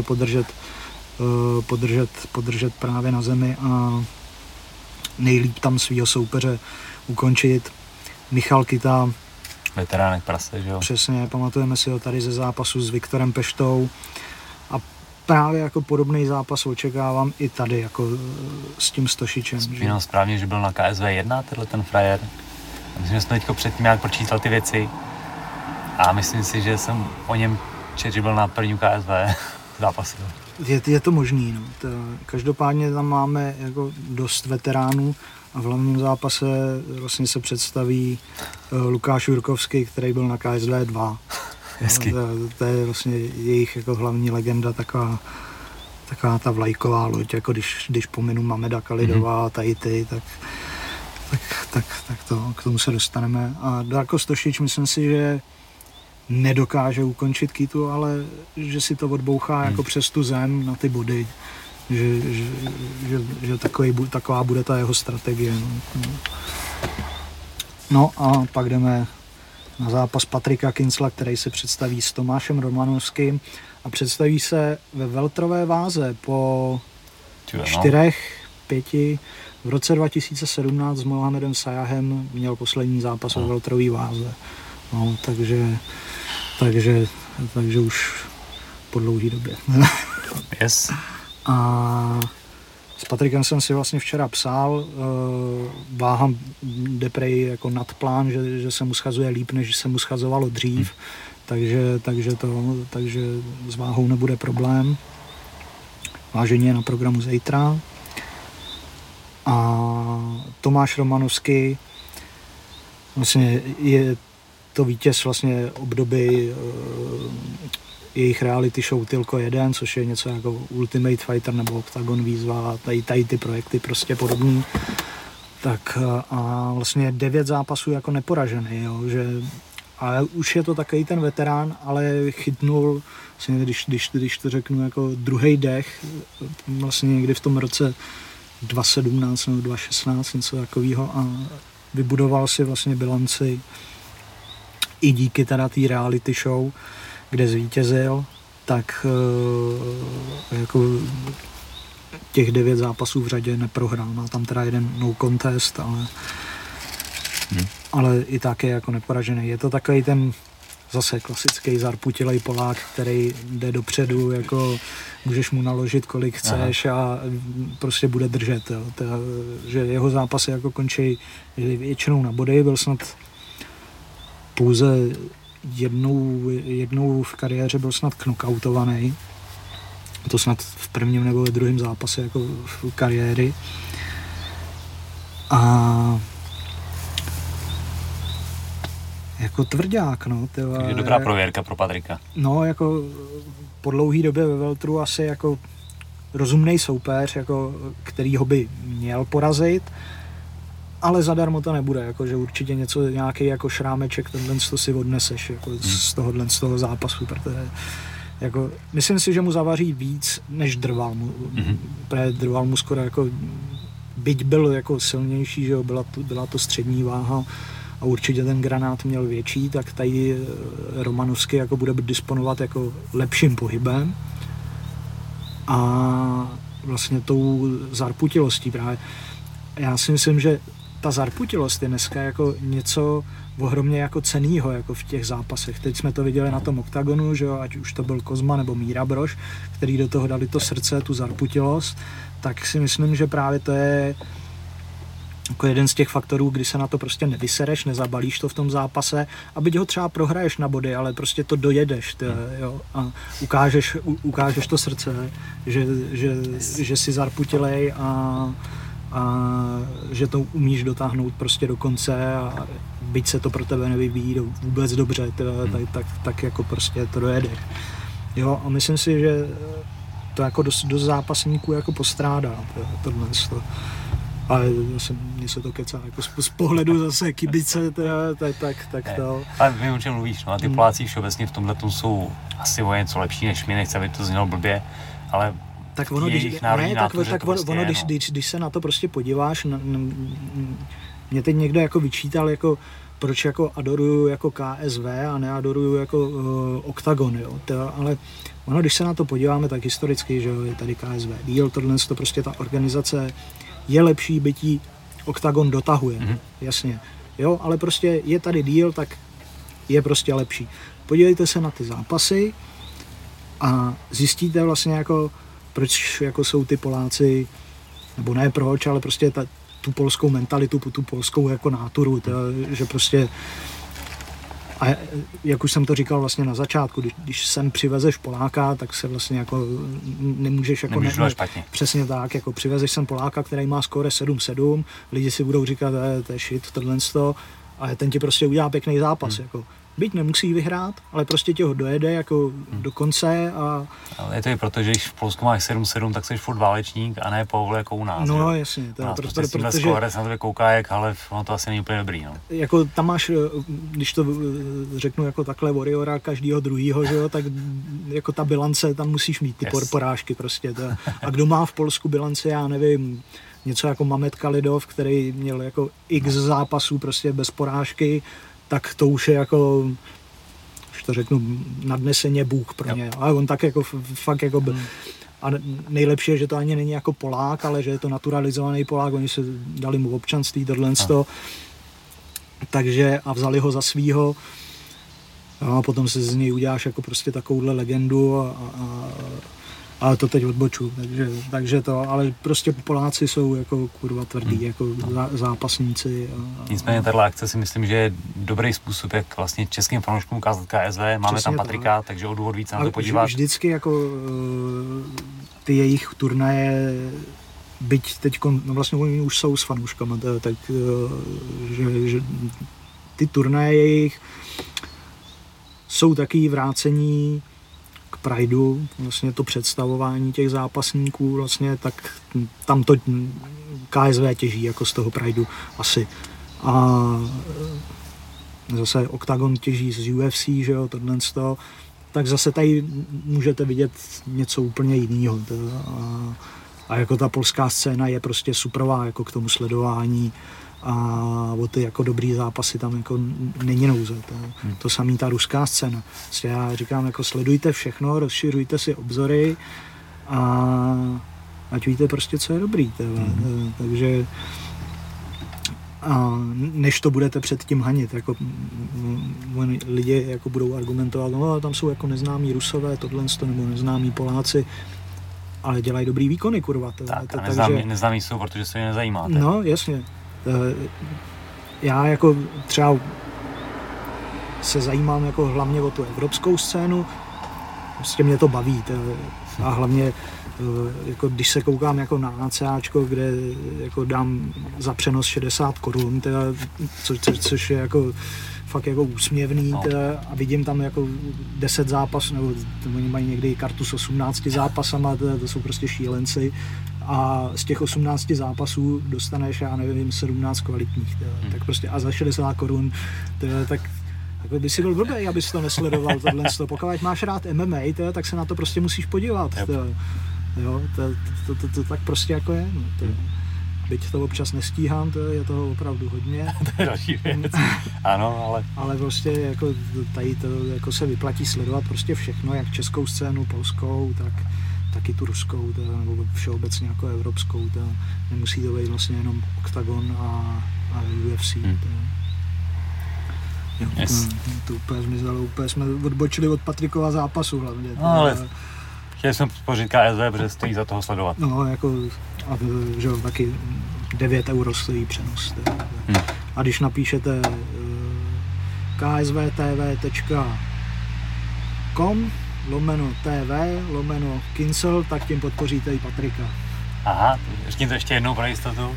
podržet právě na zemi a nejlíp tam svýho soupeře ukončit. Michal Kytá. Veteránek prase, že jo? Přesně, pamatujeme si ho tady ze zápasu s Viktorem Peštou a právě jako podobný zápas očekávám i tady, jako s tím Stošičem. Spínám správně, že byl na KSV 1, tenhle ten frajer. Myslím, že jsem teďko předtím nějak pročítal ty věci a myslím si, že jsem o něm četl, že byl na prvním KSV zápasu. Je to možný, no. Každopádně tam máme jako dost veteránů a v hlavním zápase vlastně se představí Lukáš Jurkovský, který byl na KSV 2. To je vlastně jejich jako hlavní legenda, taková ta vlajková loď, jako když pominu Mameda Kalidova a Tahiti, tak to, k tomu se dostaneme. A Darko Stošič, myslím si, že nedokáže ukončit Kytu, ale že si to odbouchá jako přes tu zem na ty body. že taková bude ta jeho strategie. No a pak jdeme na zápas Patrika Kincla, který se představí s Tomášem Romanovským a představí se ve welterové váze po 4-5. V roce 2017 s Mohamedem Sajahem měl poslední zápas ve welterové váze. No, takže už po dlouhý době. Yes. A s Patrikem jsem si vlastně včera psal, váha jde prej jako nad plán, že se mu schazuje líp, než se mu schazovalo dřív, takže s váhou nebude problém. Vážení je na programu zítra. A Tomáš Romanovský vlastně je to vítěz vlastně obdoby jejich reality show Tylko 1, což je něco jako Ultimate Fighter nebo Octagon výzva, tady ty projekty prostě podobný. Tak a vlastně 9 zápasů jako neporažený, jo, že ale už je to takový ten veterán, ale chytnul, vlastně, když to řeknu, jako druhý dech, vlastně někdy v tom roce 2017 nebo 2016, něco takového a vybudoval si vlastně bilanci i díky teda té reality show, kde zvítězil, tak jako těch 9 zápasů v řadě neprohrál. Má tam teda jeden no contest, ale i tak je jako neporažený. Je to takový ten zase klasický zarputilej Polák, který jde dopředu, jako můžeš mu naložit kolik chceš a prostě bude držet. Jo. Že jeho zápasy jako končí většinou na body, byl snad pouze jednou v kariéře byl snad knockoutovaný. To snad v prvním nebo ve druhém zápase jako v kariéry. A jako tvrdák, no. Je dobrá prověrka pro Patrika. No, jako po dlouhý době ve welteru asi jako rozumný soupeř, jako, který ho by měl porazit, ale zadarmo to nebude, jako, že určitě nějaký jako šrámeček, tenhle to si odneseš jako z toho zápasu, protože jako, myslím si, že mu zavaří víc, než drval mu. Drval mu skoro jako, byť byl jako silnější, že jo, byla to střední váha a určitě ten granát měl větší, tak tady Romanovský jako bude disponovat jako lepším pohybem a vlastně tou zarputilostí právě. Já si myslím, že ta zarputilost je dneska jako něco ohromně jako cennýho jako v těch zápasech. Teď jsme to viděli na tom Octagonu, že jo, ať už to byl Kozma nebo Míra Brož, který do toho dali to srdce, tu zarputilost, tak si myslím, že právě to je jako jeden z těch faktorů, kdy se na to prostě nevysereš, nezabalíš to v tom zápase a byť ho třeba prohraješ na body, ale prostě to dojedeš, jo, a ukážeš to srdce, že jsi zarputilej a že to umíš dotáhnout prostě do konce a byť se to pro tebe nevyvíjí vůbec dobře, tak jako prostě to dojedeš. Jo, a myslím si, že to jako dost zápasníků jako postrádá tohle. Ale mně se to kecá, jako z pohledu zase kibice, tak to... Ale vím, o čem mluvíš, no a ty Poláci všeobecně v tomhletom jsou asi o něco lepší než my, nechci, aby to znělo blbě, ale tak ono, když se na to prostě podíváš, mě teď někdo jako vyčítal, jako proč jako adoruju jako KSV a neadoruju jako Octagon, jo, ale ono, když se na to podíváme, tak historicky, že je tady KSV díl, tohle to prostě ta organizace je lepší, bytí Octagon dotahuje, jasně, jo, ale prostě je tady díl, tak je prostě lepší. Podívejte se na ty zápasy a zjistíte vlastně jako proč jako jsou ty Poláci, nebo ne proč, ale prostě tu polskou mentalitu, tu polskou jako náturu, že prostě, a jak už jsem to říkal vlastně na začátku, když sem přivezeš Poláka, tak se vlastně jako nemůžeš jako špatně. Přesně tak, jako přivezeš sem Poláka, který má skóre 7-7, lidi si budou říkat, to je shit, tohle, ale ten ti prostě udělá pěkný zápas, jako. byť nemusí vyhrát, ale prostě tě ho dojede jako do konce a... Ale je to i proto, že když v Polsku máš 7-7, tak jsi furt válečník a ne Pavle jako u nás. No jo? jasně. To protože se na tebe kouká jak, ale ono to asi není úplně dobrý. No. Jako tam máš, když to řeknu jako takhle Warriora každýho druhýho, že jo, tak jako ta bilance, tam musíš mít ty porážky prostě. A kdo má v Polsku bilanci, já nevím, něco jako Mamet Kalidov, který měl jako x zápasů prostě bez porážky, tak to už je jako, už to řeknu, nadneseně Bůh pro ně. Ale on tak jako fakt jako byl. A nejlepší je, že to ani není jako Polák, ale že je to naturalizovaný Polák, oni se dali mu občanství, tohleto. Takže a vzali ho za svýho. A potom se z něj uděláš jako prostě takovouhle legendu ale to teď odboču, takže to, ale prostě Poláci jsou jako kurva tvrdý, jako zápasníci. Nicméně tato akce si myslím, že je dobrý způsob, jak vlastně českým fanouškům ukázat KSV, máme přesně tam Patrika, takže o důvod víc na to podívat. Vždycky jako ty jejich turnaje, byť teď, no vlastně oni už jsou s fanouškama, tak že ty turnaje jejich jsou taky vrácení k Prideu, vlastně to představování těch zápasníků, vlastně tak tam to KSV těží jako z toho Prideu asi. A zase Octagon těží z UFC, že jo, tohle, tak zase tady můžete vidět něco úplně jiného. A jako ta polská scéna je prostě superová jako k tomu sledování. A o ty jako dobrý zápasy tam jako není nouze. To samý ta ruská scéna. Vlastně já říkám, jako sledujte všechno, rozšiřujte si obzory a ať víte prostě, co je dobrý. Takže a než to budete předtím hanit, jako lidi jako budou argumentovat, no tam jsou jako neznámí Rusové, tohle nebo neznámí Poláci, ale dělají dobrý výkony, kurva. Takže neznámí jsou, protože se je nezajímáte. No, jasně. Já jako třeba se zajímám jako hlavně o tu evropskou scénu, prostě mě to baví a hlavně jako když se koukám jako na ACAčko, kde jako dám za přenos 60 korun, což je jako fakt jako úsměvný a vidím tam jako 10 zápasů, nebo oni mají někdy kartu s 18 zápasama, to jsou prostě šílenci. A z těch 18 zápasů dostaneš, já nevím, 17 kvalitních. Tak prostě a za 60 korun, tak jako by si byl blbej, abys to nesledoval tohle. Pokud máš rád MMA, tak se na to prostě musíš podívat. Jo, to tak prostě jako je. No, byť to občas nestíhám, je toho opravdu hodně. To je další věc. Ano, ale... Ale prostě jako tady to jako se vyplatí sledovat prostě všechno, jak českou scénu, polskou, taky tu ruskou, nebo všeobecně jako evropskou. Nemusí to být vlastně jenom Octagon a UFC. Jo, yes. To úplně zmizelo, úplně jsme odbočili od Patrikova zápasu hlavně. No, ale chtěli jsme podpořit KSV, protože stojí za toho sledovat. No, jako, a že taky 9 € stojí přenos. A když napíšete ksvtv.com/TV/Kincel, tak tím podpoříte i Patrika. Aha, řekni to ještě jednou pro jistotu.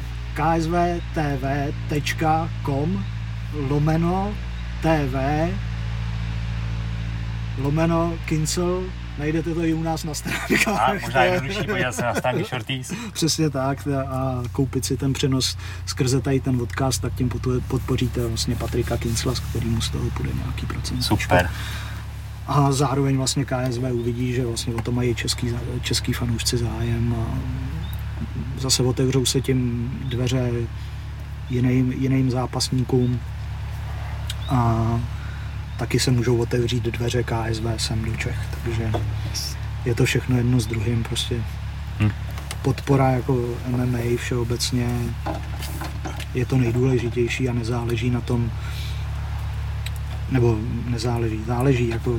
ksvtv.com/TV/Kincel, najdete to i u nás na stránkách. A možná jednodušší podívat se na stránky Shorties. Přesně tak a koupit si ten přenos skrze tady ten podcast, tak tím podpoříte vlastně Patrika Kincla, z kterýmu z toho půjde nějaký procent. Super. A zároveň vlastně KSV uvidí, že vlastně o to mají český fanoušci zájem a zase otevřou se tím dveře jiným zápasníkům a taky se můžou otevřít dveře KSV sem do Čech, takže je to všechno jedno s druhým, prostě podpora jako MMA všeobecně je to nejdůležitější a nezáleží na tom, nebo záleží jako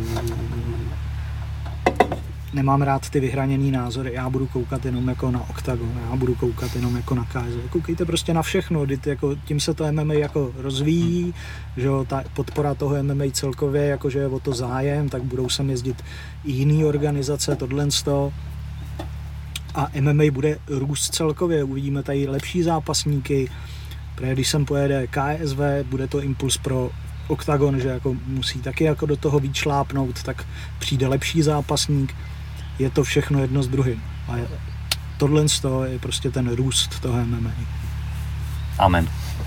nemám rád ty vyhraněný názory, já budu koukat jenom jako na Octagon, já budu koukat jenom jako na KSV. Koukejte prostě na všechno, jako, tím se to MMA jako rozvíjí, že jo, ta podpora toho MMA celkově, jakože je o to zájem, tak budou sem jezdit i jiný organizace, tohleto. A MMA bude růst celkově, uvidíme tady lepší zápasníky, protože když sem pojede KSV, bude to impuls pro oktagon, že jako musí taky jako do toho víc šlápnout, tak přijde lepší zápasník. Je to všechno jedno s druhým. A tohle je prostě ten růst toho MMA. Amen.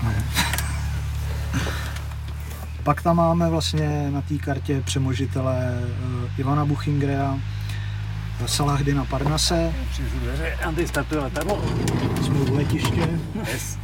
Pak tam máme vlastně na té kartě přemožitele Ivana Buchingera, Salahdina Parnase. Přivřu dveře, Andy startuje letadlo. Jsme v letiště. Yes.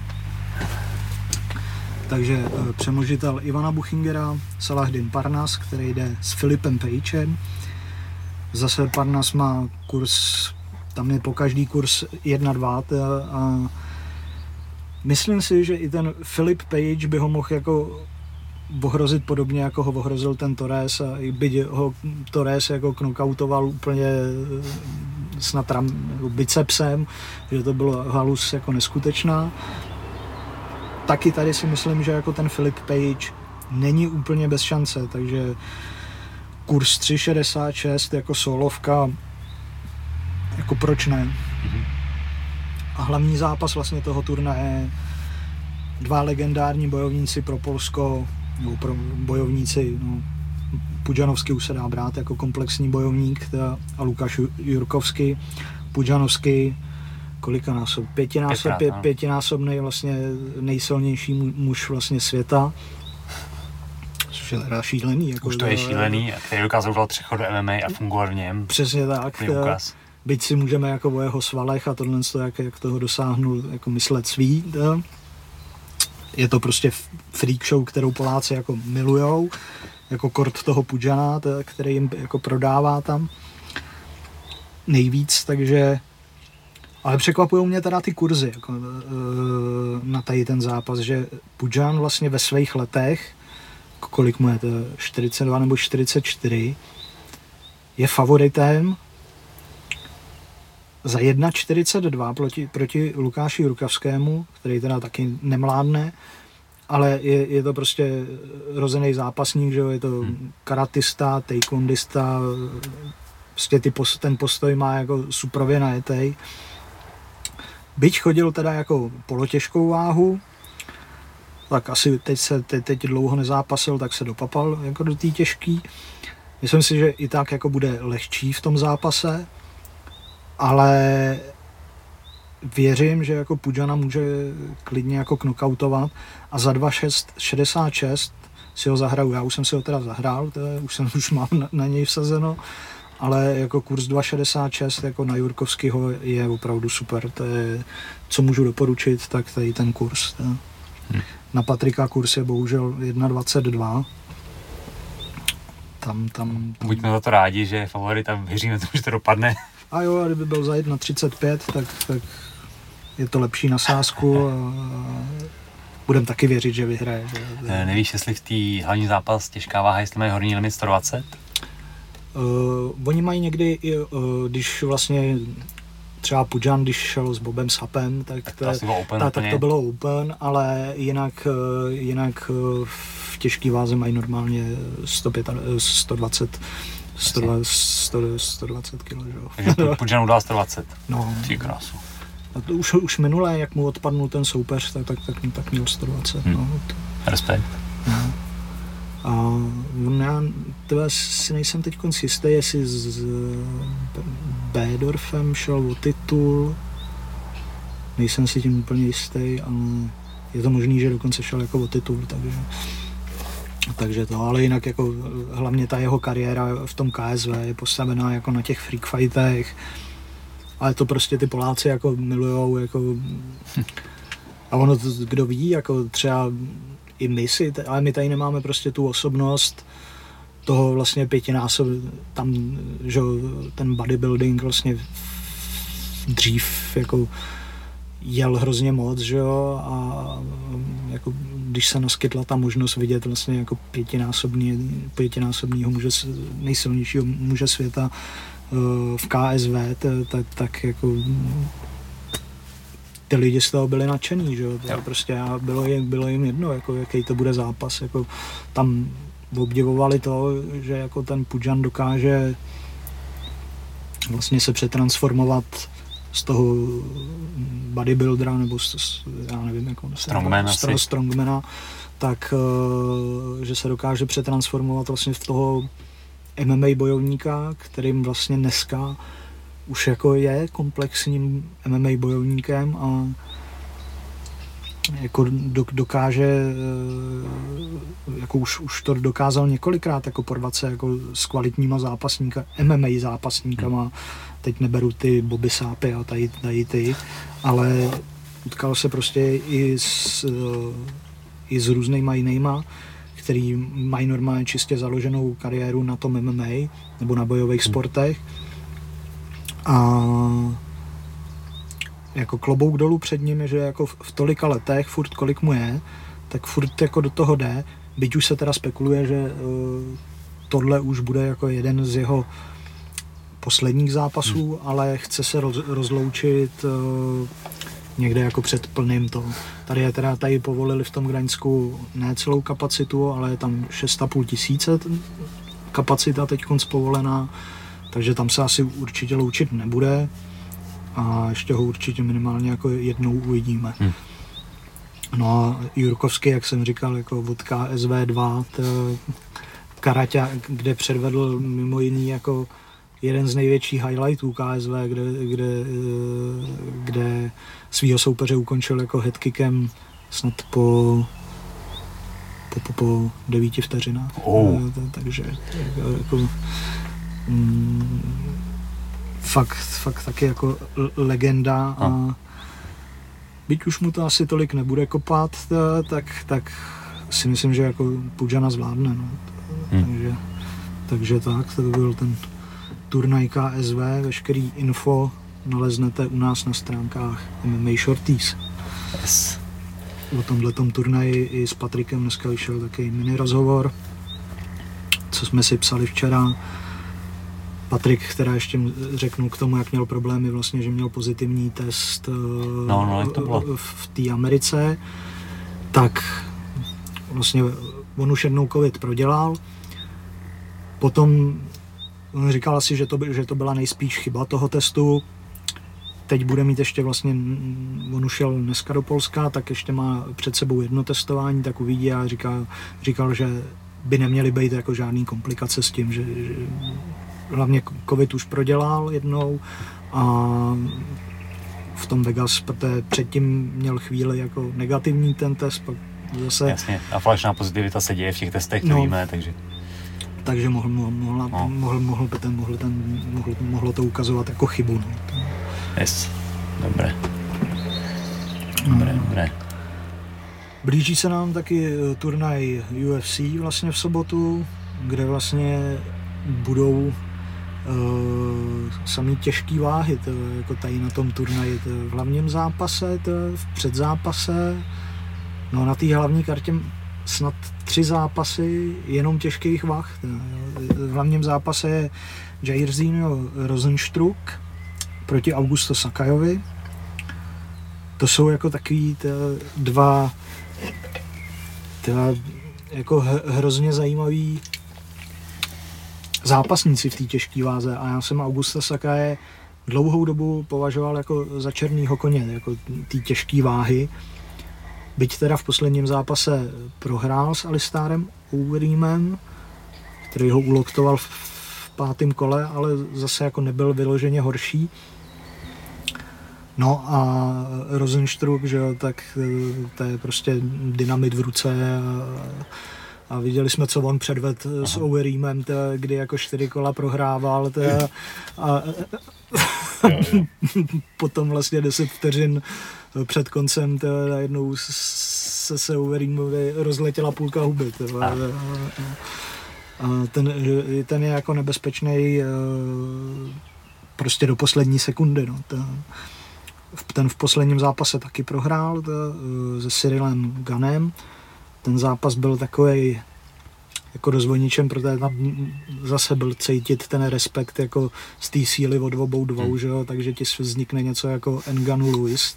Takže přemožitel Ivana Buchingera, Salahdin Parnas, který jde s Filipem Pejčem. Zase Parnas má kurz, tam je po každý kurz 1-2 a myslím si, že i ten Filip Page by ho mohl jako ohrozit podobně, jako ho ohrozil ten Torres, a i byť ho Torres jako knockoutoval úplně snad bicepsem, že to bylo halus jako neskutečná. Taky tady si myslím, že jako ten Filip Page není úplně bez šance, takže kurz 3,66 jako solovka, jako proč ne. A hlavní zápas vlastně toho turnaje, dva legendární bojovníci pro Polsko, nebo pro bojovníci, no, Pudžanovský už se dá brát jako komplexní bojovník, a Lukáš Jurkovský. Pudžanovský pětinásobný vlastně nejsilnější muž vlastně světa. Což je teda šílený. Jako už to je šílený, který dokázal udělat přechod do MMA a fungovat v něm. Přesně tak. Byť si můžeme jako o jeho svalech a tohle, jak toho dosáhnul, jako myslet svý. Je to prostě freak show, kterou Poláci jako milujou, jako kort toho Pudžana, který jim jako prodává tam nejvíc, takže ale překvapují mě teda ty kurzy jako, na tady ten zápas, že Pudžan vlastně ve svých letech, kolik mu je to, 42 nebo 44, je favoritem za 1,42 proti Lukáši Jurkovskému, který teda taky nemládne, ale je to prostě rozený zápasník, že je to karatista, taekwondista, prostě ten postoj má jako suprově najetej. Byť chodil teda jako polotěžkou váhu, tak asi teď dlouho nezápasil, tak se dopapal jako do té těžký. Myslím si, že i tak jako bude lehčí v tom zápase, ale věřím, že jako Pudžana může klidně jako knockoutovat a za 2,66 si ho zahraju. Já už jsem si ho teda zahrál, už mám na něj vsazeno, ale jako kurz 2,66 jako na Jurkovskýho je opravdu super. To je, co můžu doporučit, tak tady ten kurz. Na Patrika kurz je bohužel 1,22. Tam. Buďme za to rádi, že je favorit a věříme tomu, že to dopadne. A jo, a kdyby byl za 1,35, tak je to lepší na sázku a budem taky věřit, že vyhraje. Nevíš, jestli v té hlavní zápas těžká váha, jestli mají horní limit 120? Oni mají někdy, když vlastně třeba Pudžan, když šel s Bobem Sapem, tak to bylo open, ale jinak v těžké váze mají normálně 120 kg, jo. Takže Pudžan udal 120. No. Ty krásu. A to už minulé, jak mu odpadnul ten soupeř, tak měl 120. No. Respekt. No. A já si nejsem teď jistý, jestli s Bédorfem šel o titul. Nejsem si tím úplně jistý, ale je to možný, že dokonce šel jako o titul, takže to, ale jinak jako hlavně ta jeho kariéra v tom KSV je postavená jako na těch freak fightech, ale to prostě ty Poláci jako milujou, jako a ono to, kdo ví, jako třeba i my ale my tady nemáme prostě tu osobnost toho vlastně tam, že ten bodybuilding vlastně dřív jako jel hrozně moc, že jo, a jako když se naskytla ta možnost vidět vlastně jako pětinásobného muže, nejsilnějšího muže světa v KSV, tak jako ty lidi z toho byli nadšený, že jo, prostě bylo jim jedno, jako jaký to bude zápas, jako tam obdivovali to, že jako ten Pudžan dokáže vlastně se přetransformovat z toho bodybuildera nebo já nevím, jako strongmana, tak že se dokáže přetransformovat vlastně v toho MMA bojovníka, kterým vlastně dneska už jako je komplexním MMA bojovníkem a jako dokáže, jako už to dokázal několikrát jako porvat se jako s kvalitníma MMA zápasníkama. Teď neberu ty Bobby Sapy a tady ty, ale utkal se prostě i s různýma jinýma, který mají normálně čistě založenou kariéru na tom MMA nebo na bojových sportech. A jako klobouk dolů před ním je, že jako v tolika letech, furt kolik mu je, tak furt jako do toho jde, byť už se teda spekuluje, že tohle už bude jako jeden z jeho posledních zápasů, ale chce se rozloučit někde jako před plným to. Tady povolili v tom Gdaňsku ne celou kapacitu, ale je tam 6,5 tisíce kapacita teďkonc povolená, takže tam se asi určitě loučit nebude a ještě ho určitě minimálně jako jednou uvidíme. No a Jurkovský, jak jsem říkal, jako od KSV2, Karaťa, kde předvedl mimo jiný jako jeden z největších highlightů KSV, kde svýho soupeře ukončil jako headkickem snad po 9 vteřinách. Takže jako fakt taky jako legenda a byť už mu to asi tolik nebude kopat, tak si myslím, že jako Pudžana zvládne. No. Takže tak, to byl ten turnaj KSV, veškerý info naleznete u nás na stránkách MMA Shorties. Yes. O tomhletom turnaji i s Patrikem dneska vyšel takový mini rozhovor, co jsme si psali včera. Patrik, která ještě řeknu k tomu, jak měl problémy vlastně, že měl pozitivní test v té Americe, tak vlastně on už jednou covid prodělal. Potom on říkal asi, že to byla nejspíš chyba toho testu. Teď bude mít ještě vlastně, on už jel dneska do Polska, tak ještě má před sebou jedno testování, tak uvidí a říkal, že by neměly být jako žádný komplikace s tím, že hlavně covid už prodělal jednou a v tom Vegas, protože předtím měl chvíli jako negativní ten test, pak zase... Jasně, a falešná pozitivita se děje v těch testech, to víme, takže... Takže mohlo to ukazovat jako chybu. No. Yes, dobré. Blíží se nám taky turnaj UFC vlastně v sobotu, kde vlastně budou samý těžký váhy, to jako tady na tom turnaji, to v hlavním zápase, to v předzápase, no na té hlavní kartě snad 3 zápasy jenom těžkých váh. V hlavním zápase je Jairzinho Rozenstruik proti Augusto Sakajovi. To jsou jako takový dva jako hrozně zajímavý zápasníci v té těžké váze a já jsem Augusta Sakaje dlouhou dobu považoval jako za černýho koně, jako té těžké váhy. Byť teda v posledním zápase prohrál s Alistárem Overeemem, který ho uloktoval v 5. kole, ale zase jako nebyl vyloženě horší. No a Rozenstruik, že jo, tak to je prostě dynamit v ruce a viděli jsme, co on předvedl s Overeemem, kdy jako 4 kola prohrával a potom vlastně 10 vteřin před koncem najednou se Overeemovi rozletěla půlka huby. Ten je jako nebezpečný prostě do poslední sekundy. No. Ten v posledním zápase taky prohrál se Cyrilem Ganem. Ten zápas byl takovej jako rozvojničem, protože tam zase byl cítit ten respekt jako z té síly od obou dvou, že jo? Takže ti vznikne něco jako Ngannou Lewis.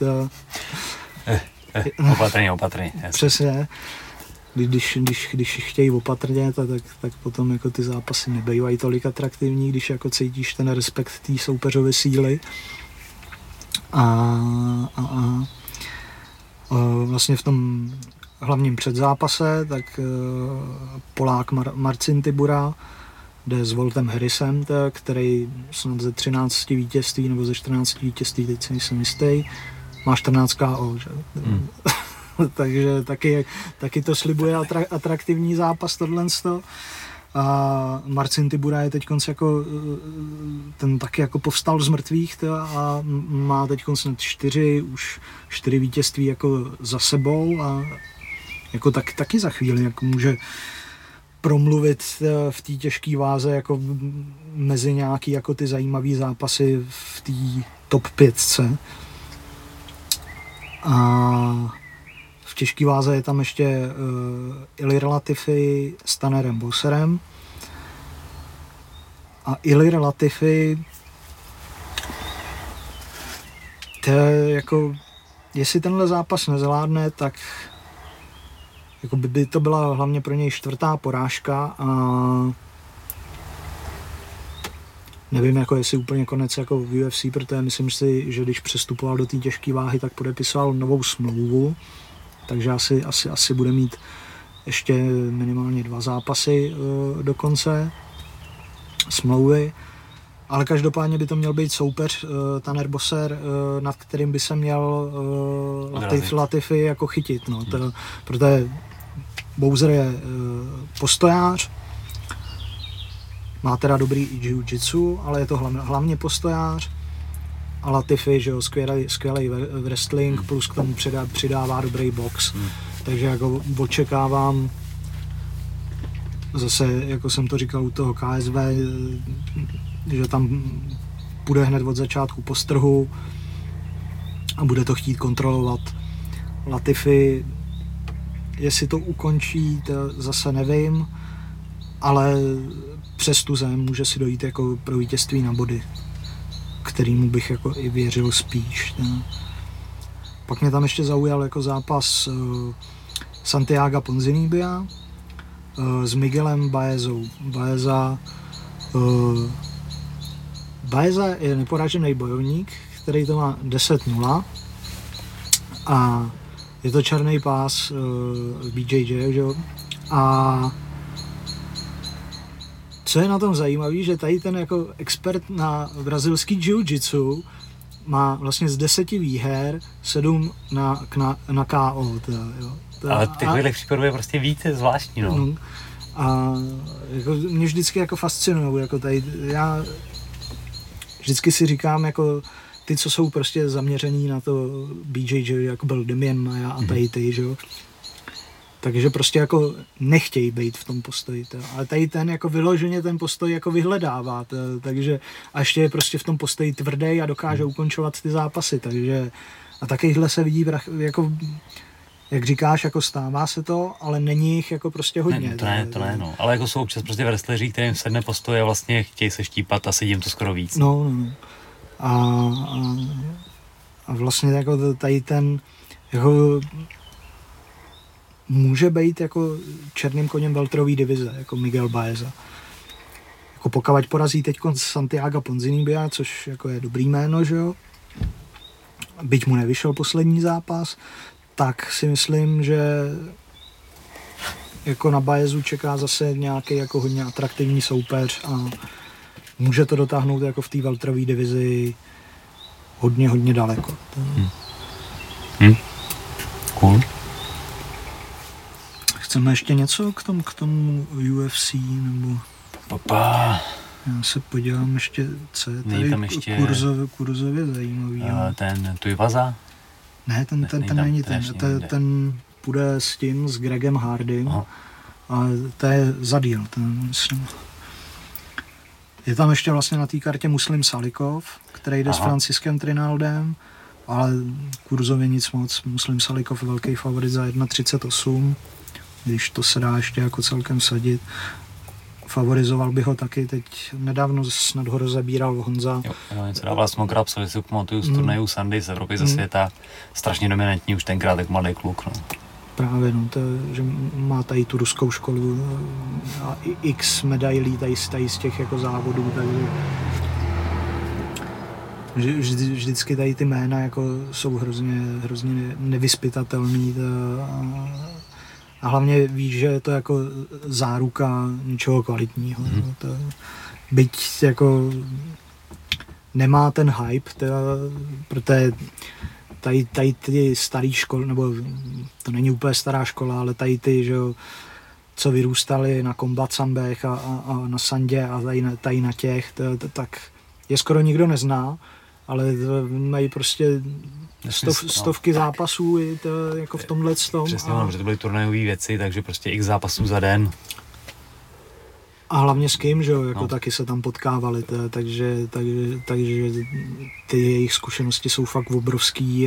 Opatrně. Přesně. Když chtějí opatrně, tak potom jako ty zápasy nebývají tolik atraktivní, když jako cítíš ten respekt té soupeřové síly. Vlastně v tom hlavním předzápase, tak Polák Marcin Tybura jde s Voltem Harrisem, který snad ze 13 vítězství nebo ze 14 vítězství, teď si nejsem jistý, má 14 KO, že? Takže taky to slibuje atraktivní zápas tohle. A Marcin Tybura je teď jako, ten taky jako povstal z mrtvých a má teď snad 4 vítězství jako za sebou a jako taky za chvíli jako může promluvit v té těžké váze jako mezi nějaký jako ty zajímavý zápasy v té top 5. A v těžké váze je tam ještě Ilir Latifi s Tanerem Boserem. A Ilir Latifi, to jako, jestli tenhle zápas nezvládne, tak jako by to byla hlavně pro něj 4. porážka a nevím, jako jestli úplně konec jako v UFC, protože myslím si, že když přestupoval do té těžké váhy, tak podepisoval novou smlouvu, takže asi bude mít ještě minimálně 2 zápasy do konce smlouvy, ale každopádně by to měl být soupeř Taner Boser, nad kterým by se měl Latifi jako chytit, no, protože Bowser je postojář, má teda dobrý i jiu-jitsu, ale je to hlavně postojář a Latifi, že jo, skvělý wrestling, plus k tomu přidává dobrý box. Takže jako očekávám zase, jako jsem to říkal u toho KSV, že tam půjde hned od začátku po strhu a bude to chtít kontrolovat. Latifi, jestli to ukončí, to zase nevím, ale přes tu zem může si dojít jako pro vítězství na body, kterýmu bych jako i věřil spíš. Ne? Pak mě tam ještě zaujal jako zápas Santiaga Ponzinibbia s Miguelem Baezou. Baeza je neporažený bojovník, který to má 10-0 a je to černý pás v BJJ, že jo? A co je na tom zajímavé, že tady ten jako expert na brazilský jiu-jitsu má vlastně z 10 výher 7 na KO. Ale takovýhle případů je prostě více zvláštní, no. A jako mě vždycky jako fascinují, jako tady, já vždycky si říkám, jako ty, co jsou prostě zaměřený na to BJJ, jako byl Demian Maia a tady ty, že jo. Takže prostě jako nechtějí být v tom postoji. Ale tady ten jako vyloženě ten postoj jako vyhledává. Takže a ještě je prostě v tom postoji tvrdý a dokáže ukončovat ty zápasy. Takže a takovýhle se vidí jako, jak říkáš, jako stává se to, ale není jich jako prostě hodně. Ne, to ne, no. Ale jako jsou občas prostě wrestleři, kterým sedne postoj a vlastně chtějí se štípat a sedím to skoro víc. No. A vlastně jako tady ten jako může být jako černým koněm welterový divize, jako Miguel Baeza. Jako pokud porazí teď Santiaga Ponzinibbia, což jako je dobrý jméno, že jo? Byť mu nevyšel poslední zápas, tak si myslím, že jako na Baezu čeká zase nějaký jako hodně atraktivní soupeř a může to dotáhnout jako v té welterové divizi hodně daleko. Cool. Chceme ještě něco k tomu UFC, nebo... Papa. Já se podívám ještě, co je tady ještě... kurzově zajímavý. Ten Tuivasa? Ne, ten není ten půjde s tím, s Gregem Hardym. Aha. A to je za díl, ten myslím. Je tam ještě vlastně na té kartě Muslim Salikov, který jde s Franciskem Trinaldem, ale kurzově nic moc. Muslim Salikov je velký favorit za 1,38, když to se dá ještě jako celkem sadit. Favorizoval bych ho taky, teď nedávno snad ho rozebíral Honza. Jo, něco dával Smokra, co si pamatuju z turnajů Sandy z Evropy ze světa. Strašně dominantní už tenkrát, jak mladý kluk. No. Právě, no, to, že má tady tu ruskou školu a x medailí tady z těch jako závodů, takže Vždycky tady ty jména jako jsou hrozně nevyzpytatelný a hlavně víš, že je to jako záruka něčeho kvalitního. Byť jako nemá ten hype, protože tady ty starý školy, nebo to není úplně stará škola, ale tady ty, že jo, co vyrůstali na Combat Sambech a na Sandě a tady na těch, tak je skoro nikdo nezná, ale mají prostě stovky zápasů jako v tomhle tom. Přesně, protože to byly turnajové věci, takže prostě x zápasů za den. A hlavně s kým, že jo, jako taky se tam potkávali, takže ty jejich zkušenosti jsou fakt obrovský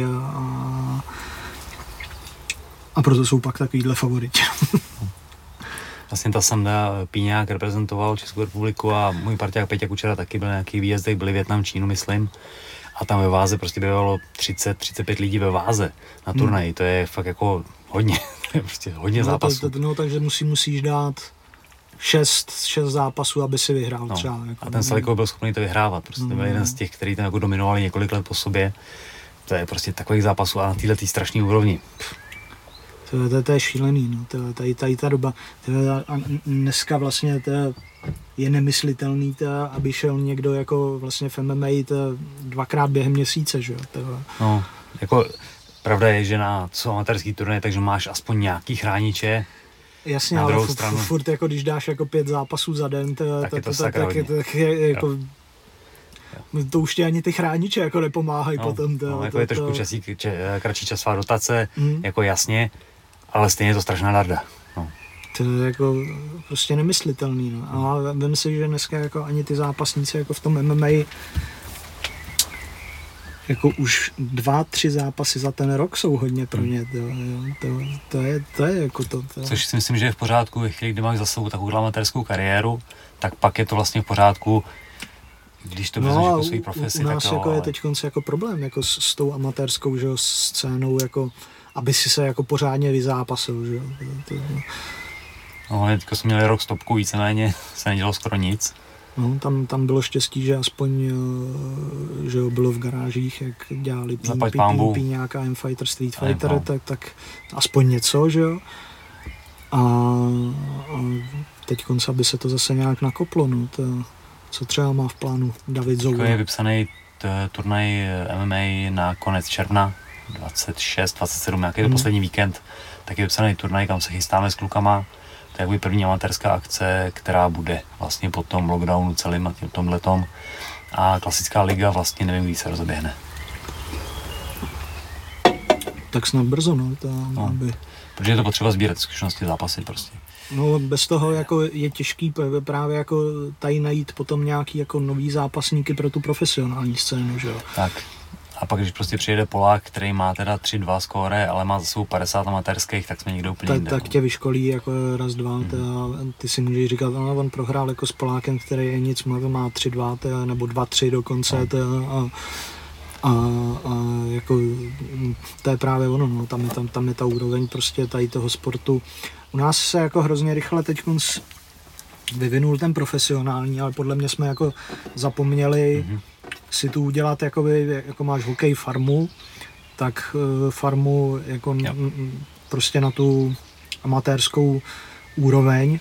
a proto jsou pak takovýhle favoriti. Vlastně ta Sanda Píňák reprezentoval Českou republiku a můj parťák Peťa Kučera taky byl na nějakých výjezdech, byli Vietnam, Čínu, myslím. A tam ve váze prostě bývalo 30-35 lidí ve váze na turnaji, to je fakt jako hodně, to je prostě hodně zápasů. Takže musíš dát 6 zápasů, aby si vyhrál třeba. Jako, a ten Salikov byl schopný to vyhrávat, prostě to byl jeden z těch, který tam jako dominovali několik let po sobě. To je prostě takových zápasů a na této strašné úrovni. To je šílený, no. Tady ta doba. A dneska vlastně je nemyslitelný, aby šel někdo jako vlastně v MMA 2krát během měsíce, že jo. No, jako pravda je, že na co amatérský turnaj, takže máš aspoň nějaký chrániče. Jasně, ale furt jako když dáš jako 5 zápasů za den, tak je jako... To už ti ani ty chrániče jako nepomáhají potom. Jako je trošku kratší časová dotace, jako jasně, ale stejně je to strašná darda. No. To je jako prostě nemyslitelný. No. A vem si, že dneska jako ani ty zápasníci jako v tom MMA jako už 2-3 zápasy za ten rok jsou hodně pro ně. To je jako to. Což si myslím, že je v pořádku, ve chvíli, kdy máš za sebou takovou amatérskou kariéru, tak pak je to vlastně v pořádku, když to vezmeš jako svou profesi. U nás jako je teď jako problém jako s tou amatérskou, že, scénou, jako, aby si se jako pořádně vyzápasil. Že? No, teďka jsme měli rok stopku, víceméně se nedělo skoro nic. No, tam bylo štěstí, že aspoň že bylo v garážích, jak dělali Píňáka, M-Fighter, Street Fighter, tak aspoň něco, že jo. A teď konce, aby se to zase nějak nakoplo, no, co třeba má v plánu David Zoula. Je vypsaný turnaj MMA na konec června, 26, 27, nějaký to poslední víkend, tak je vypsaný turnaj, kam se chystáme s klukama. To je jakoby první amatérská akce, která bude vlastně po tom lockdownu celým a tomhletom. A klasická liga vlastně nevím, kdy se rozeběhne. Tak snad brzo, no. Protože je to potřeba sbírat zkušenosti zápasy prostě. No bez toho jako je těžký právě jako tady najít potom nějaký jako nový zápasníky pro tu profesionální scénu, že jo. Tak. A pak, když prostě přijede Polák, který má teda 3-2 skóre, ale má za sebou 50 amatérských, tak jsme někdo úplně jinde. Tak tě vyškolí jako raz, dva, ty si můžeš říkat, on prohrál jako s Polákem, který je nic, má 3-2, nebo 2-3 dokonce, a jako to je právě ono, no, tam je ta úroveň prostě tady toho sportu. U nás se jako hrozně rychle teď vyvinul ten profesionální, ale podle mě jsme jako zapomněli si tu udělat, jako máš hokej farmu, tak farmu jako prostě na tu amatérskou úroveň.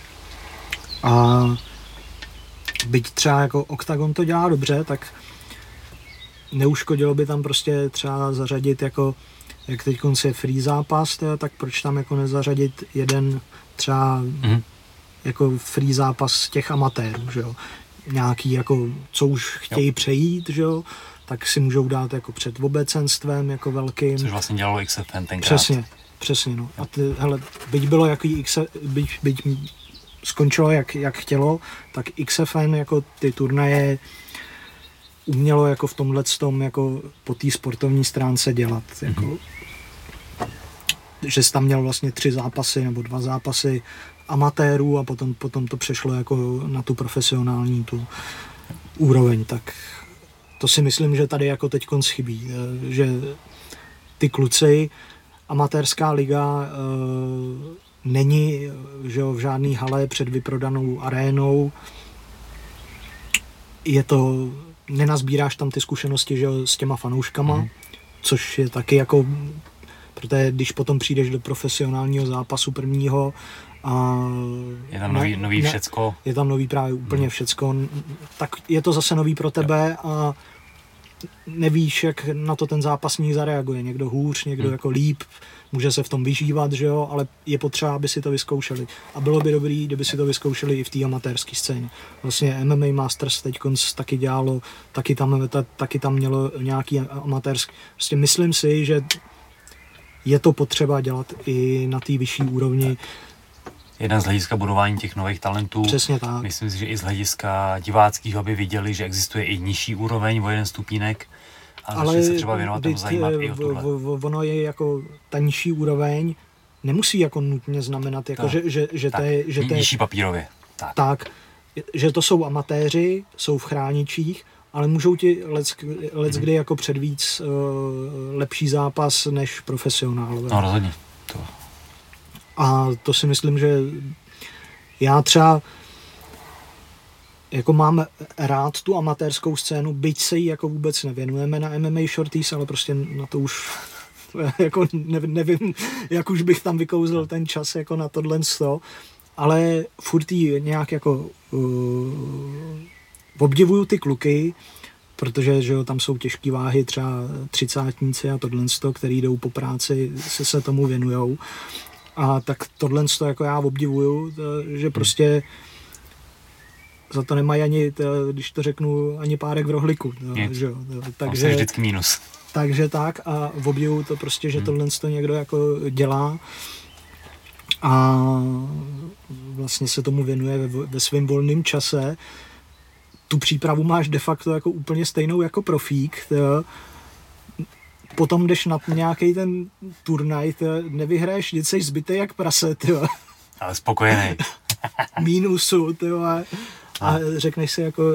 A byť třeba jako Octagon to dělá dobře, tak neuškodilo by tam prostě třeba zařadit jako, jak teď je free zápas, tak proč tam jako nezařadit jeden třeba jako free zápas těch amatérů, že jo. Nějaký jako, co už chtějí přejít, že jo, tak si můžou dát jako před obecenstvem jako velkým. Což vlastně dělalo XFN tenkrát. Přesně, no. A hele, byť bylo jaký byť skončilo jak chtělo, tak XFN jako ty turnaje umělo jako v tomhletom jako po té sportovní stránce dělat. Jako, že jsi tam měl vlastně 3 zápasy nebo 2 zápasy amatérů a potom to přešlo jako na tu profesionální tu úroveň, tak to si myslím, že tady jako teď chybí, že ty kluci, amatérská liga není, že jo, v žádný hale před vyprodanou arénou, je to nenazbíráš tam ty zkušenosti, že jo, s těma fanouškama, což je taky jako, protože když potom přijdeš do profesionálního zápasu prvního a je tam nový všecko. Je tam nový právě úplně všecko, tak je to zase nový pro tebe a nevíš, jak na to ten zápasník zareaguje. Někdo hůř, někdo jako líp, může se v tom vyžívat, že jo, ale je potřeba, aby si to vyzkoušeli. A bylo by dobrý, kdyby si to vyzkoušeli i v té amatérské scéně. Vlastně MMA Masters teď taky dělalo, taky tam mělo nějaký amatérský. Prostě myslím si, že je to potřeba dělat i na té vyšší úrovni. Jedna z hlediska budování těch nových talentů. Přesně tak. Myslím si, že i z hlediska diváckého, aby viděli, že existuje i nižší úroveň o jeden stupínek a začali se třeba věnovat tomu zajímat i o tohle. Ono je jako ta nižší úroveň nemusí jako nutně znamenat, jako že to je nižší papírově. Tak, že to jsou amatéři, jsou v chráničích, ale můžou ti leckdy jako předvíc lepší zápas než profesionálové. No rozhodně. A to si myslím, že já třeba jako mám rád tu amatérskou scénu, byť se jí jako vůbec nevěnujeme na MMA Shorties, ale prostě na to už jako nevím, jak už bych tam vykouzl ten čas jako na tohle sto, ale furt jí nějak jako obdivuju ty kluky, protože že jo, tam jsou těžké váhy, třeba třicátníci a tohle sto, který jdou po práci, se tomu věnujou. A tak tohle jako já obdivuju, že prostě za to nemají ani, když to řeknu, ani párek v rohlíku. Že? Takže vždycky mínus. Takže tak a obdivuju to prostě, že tohle to někdo jako dělá a vlastně se tomu věnuje ve svém volném čase. Tu přípravu máš de facto jako úplně stejnou jako profík, potom jdeš na nějaký ten turnaj, nevyhraješ nic, jsi zbytej jak prase, ale spokojený. Mínusu, a řekneš si jako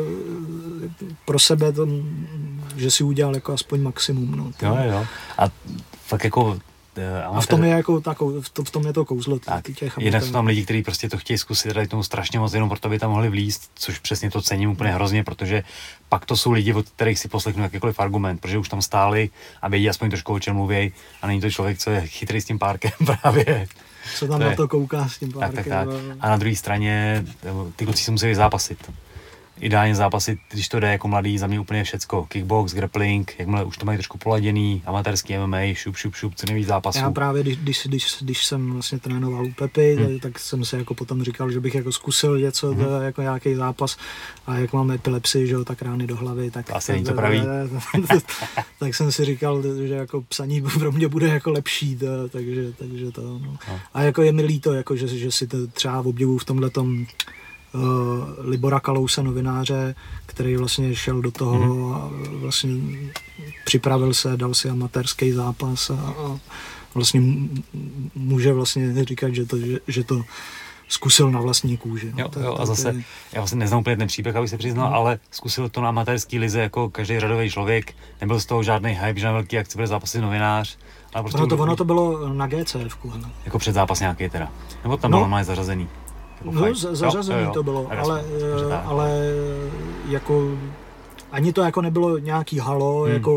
pro sebe, že si udělal jako aspoň maximum. No, jo. A fakt jako a v tom je jako v tom je to kouzlo. Jednak jsou tam lidi, kteří prostě to chtějí zkusit, dají tomu strašně moc, jenom proto by tam mohli vlízt, což přesně to cením úplně hrozně, protože pak to jsou lidi, od kterých si poslechnu jakýkoliv argument, protože už tam stáli a vědí aspoň trošku, o čem mluví, a není to člověk, co je chytrý s tím párkem právě. Co tam na to kouká s tím párkem. Tak. A na druhé straně ty kluci se musí zápasit. Ideálně zápasit, když to jde jako mladý, za mě úplně všecko. Kickbox, grappling, jakmile už to mají trošku poladěný, amatérský MMA, šup, co nejvíc zápasů. Já právě, když jsem vlastně trénoval u Pepy, tak jsem se jako potom říkal, že bych jako zkusil něco, jako nějaký zápas, a jak mám epilepsii, že jo, tak rány do hlavy, tak asi není to pravý. Tak jsem si říkal, že jako psaní pro mě bude jako lepší, takže to, no. A jako je mi líto, jako že si to třeba obdivuju v tomhletom Libora Kalouse, novináře, který vlastně šel do toho a vlastně připravil se, dal si amatérský zápas a vlastně může vlastně říkat, že to zkusil na vlastní kůži. Jo, a zase, já vlastně neznám úplně ten příběh, abych se přiznal, ale zkusil to na amatérský lize jako každý řadový člověk, nebyl z toho žádný hype, žádný velký akci, bude zápasit novinář. Prostě ono to bylo na GCF-ku. Jako před zápas nějaký teda, nebo tam bylo normálně zařazený? No, zařazený to bylo, ale jako ani to jako nebylo nějaký halo, jako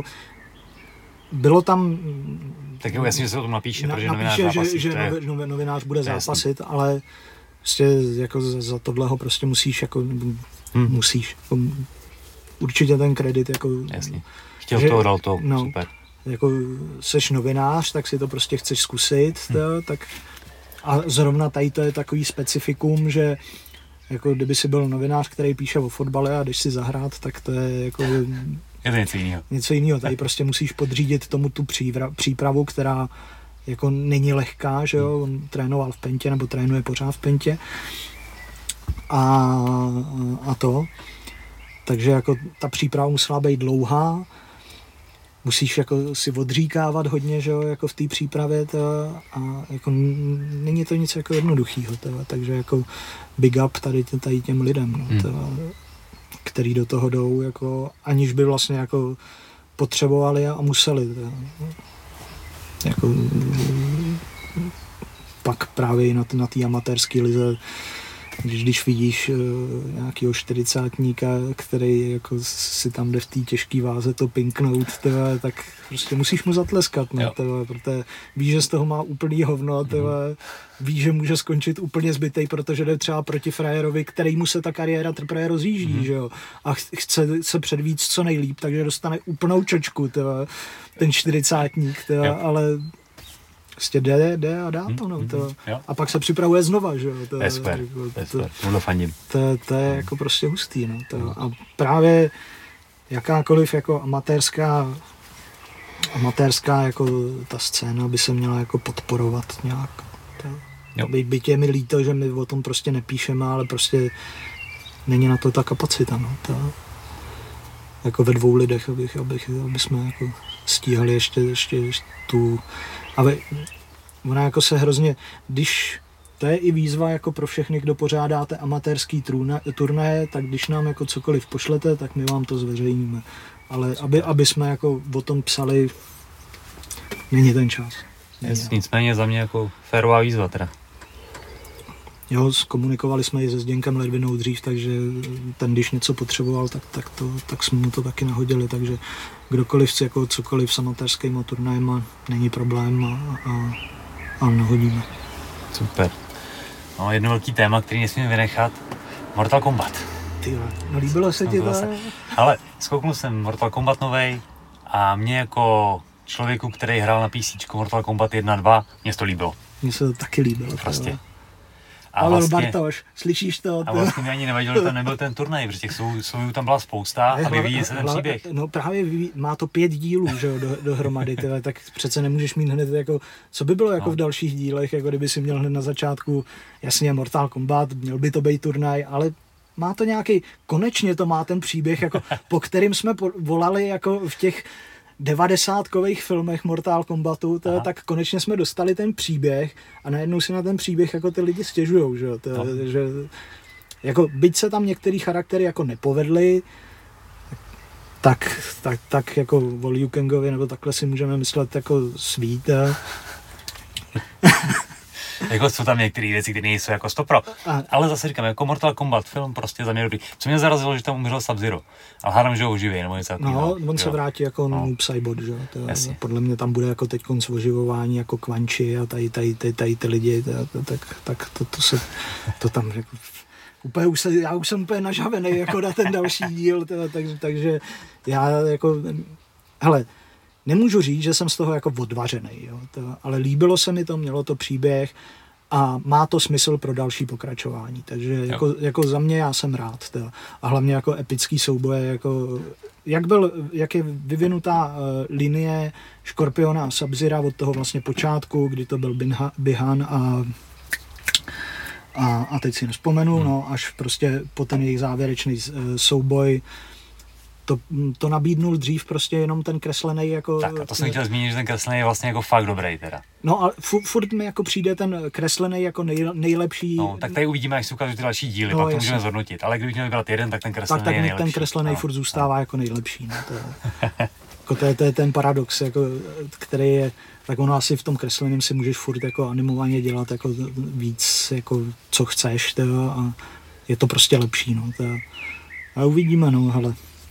bylo tam. Tak jo, jasně, že se o tom napíše, protože novinář zápasí. Že novinář bude zápasit, ale prostě jako za tohle ho prostě musíš jako musíš. Určitě ten kredit jako. Jasně. Chtěl to, dal to, super. Jako seš novinář, tak si to prostě chceš zkusit, tak. A zrovna tady to je takový specifikum, že jako kdyby si byl novinář, který píše o fotbale a jdeš si zahrát, tak to je jako je to něco jiného. Něco jiného. Tady prostě musíš podřídit tomu tu přípravu, která jako není lehká, že jo, on trénoval v Pentě, nebo trénuje pořád v Pentě. A to. Takže jako ta příprava musela být dlouhá, musíš jako si odříkávat hodně, že jo, jako v té přípravě a jako není to nic jako jednoduchýho, takže jako big up tady těm lidem, no, který do toho jdou, jako aniž by vlastně jako potřebovali a museli. Jako pak právě na té amatérské lize když vidíš nějakýho 40-tníka, který jako si tam jde v té těžké váze to pinknout, tyhle, tak prostě musíš mu zatleskat, no, tyhle, protože víš, že z toho má úplný hovno, tyhle, víš, že může skončit úplně zbytej, protože jde třeba proti frajerovi, kterýmu se ta kariéra teprve rozjíždí, že jo, a chce se předvíct co nejlíp, takže dostane úplnou čočku, tyhle, ten 40-tník, tyhle, ale prostě jde a dá to, no, to. A pak se připravuje znova, že jo. To je super, tohle fandím. To je jako prostě hustý, no. To. A právě jakákoliv jako amatérská jako ta scéna by se měla jako podporovat nějak. Byť je mi líto, že my o tom prostě nepíšeme, ale prostě není na to ta kapacita, no. To, jako ve 2 lidech, aby jsme jako stíhali ještě tu. Ale ona jako se hrozně, když to je i výzva jako pro všechny, kdo pořádáte amatérský turnaje, tak když nám jako cokoliv pošlete, tak my vám to zveřejníme. Ale aby jsme jako o tom psali, není ten čas. Nicméně za mě jako férová výzva teda. Jo, zkomunikovali jsme i se Zděňkem Ledvinou dřív, takže ten, když něco potřeboval, tak jsme mu to taky nahodili, takže kdokoliv chce jako cokoliv s amatérskýma turnajema, není problém a nahodíme. Super. No, jedno velký téma, který nesmím vynechat, Mortal Kombat. Tyhle, no líbilo se ti to? Ale zkouknul jsem Mortal Kombat novej a mě jako člověku, který hrál na PC Mortal Kombat 1 2, mě to líbilo. Mně se to taky líbilo. Prostě. Pavel Bartoš, slyšíš to? A vlastně mi ani nevadilo, že tam nebyl ten turnaj, protože těch soubojů tam byla spousta a vyvíjí se ten příběh. No právě má to 5 dílů, že jo, dohromady, tyhle, tak přece nemůžeš mít hned jako, co by bylo jako v dalších dílech, jako kdyby si měl hned na začátku, jasně Mortal Kombat, měl by to být turnaj, ale má to nějaký, konečně to má ten příběh, jako, po kterým jsme volali jako v těch 90kových filmech Mortal Kombatu, tak konečně jsme dostali ten příběh a najednou si na ten příběh jako ty lidi stěžujou, že jo, že jako byť se tam některý charaktery jako nepovedly, tak jako o Liu Kangovi nebo takhle si můžeme myslet jako svít. Jako jsou tam některé věci, které nejsou jako stopro. Ale zase říkám, jako Mortal Kombat film prostě za mě dobrý. Co mě zarazilo, že tam umřel Sub-Zero. Ale hádám, že ho oživí, nebo něco takového. No, on se vrátí jako Noob Saibot, že jo. Podle mě tam bude jako teď konc oživování jako Quan Chi a tady ty lidi, tak to tam jako úplně já už jsem úplně nažavený jako na ten další díl, takže já jako, hele, nemůžu říct, že jsem z toho jako odvařenej, jo, ale líbilo se mi to, mělo to příběh a má to smysl pro další pokračování, takže jako za mě já jsem rád. A hlavně jako epický souboje, jako, jak je vyvinutá linie Škorpiona a Sub-Zera od toho vlastně počátku, kdy to byl Bihan a teď si nevzpomenu, no, až prostě po ten jejich závěrečný souboj. To nabídnul dřív prostě jenom ten kreslený jako... Tak a to jsem chtěl zmínit, že ten kreslený je vlastně jako fakt dobrý teda. No a furt mi jako přijde ten kreslený jako nejlepší... No, tak tady uvidíme, až se ukážou ty další díly, pak to můžeme zhodnotit. Ale kdybych měl vybrat jeden, tak ten kreslený je nejlepší. Tak ten kreslený furt zůstává jako nejlepší. No, to je ten paradox, jako, který je... Tak ono asi v tom kresleném si můžeš furt jako animovaně dělat jako víc, jako co chceš, a je to prostě lepší, no. A uvidíme, no, hele.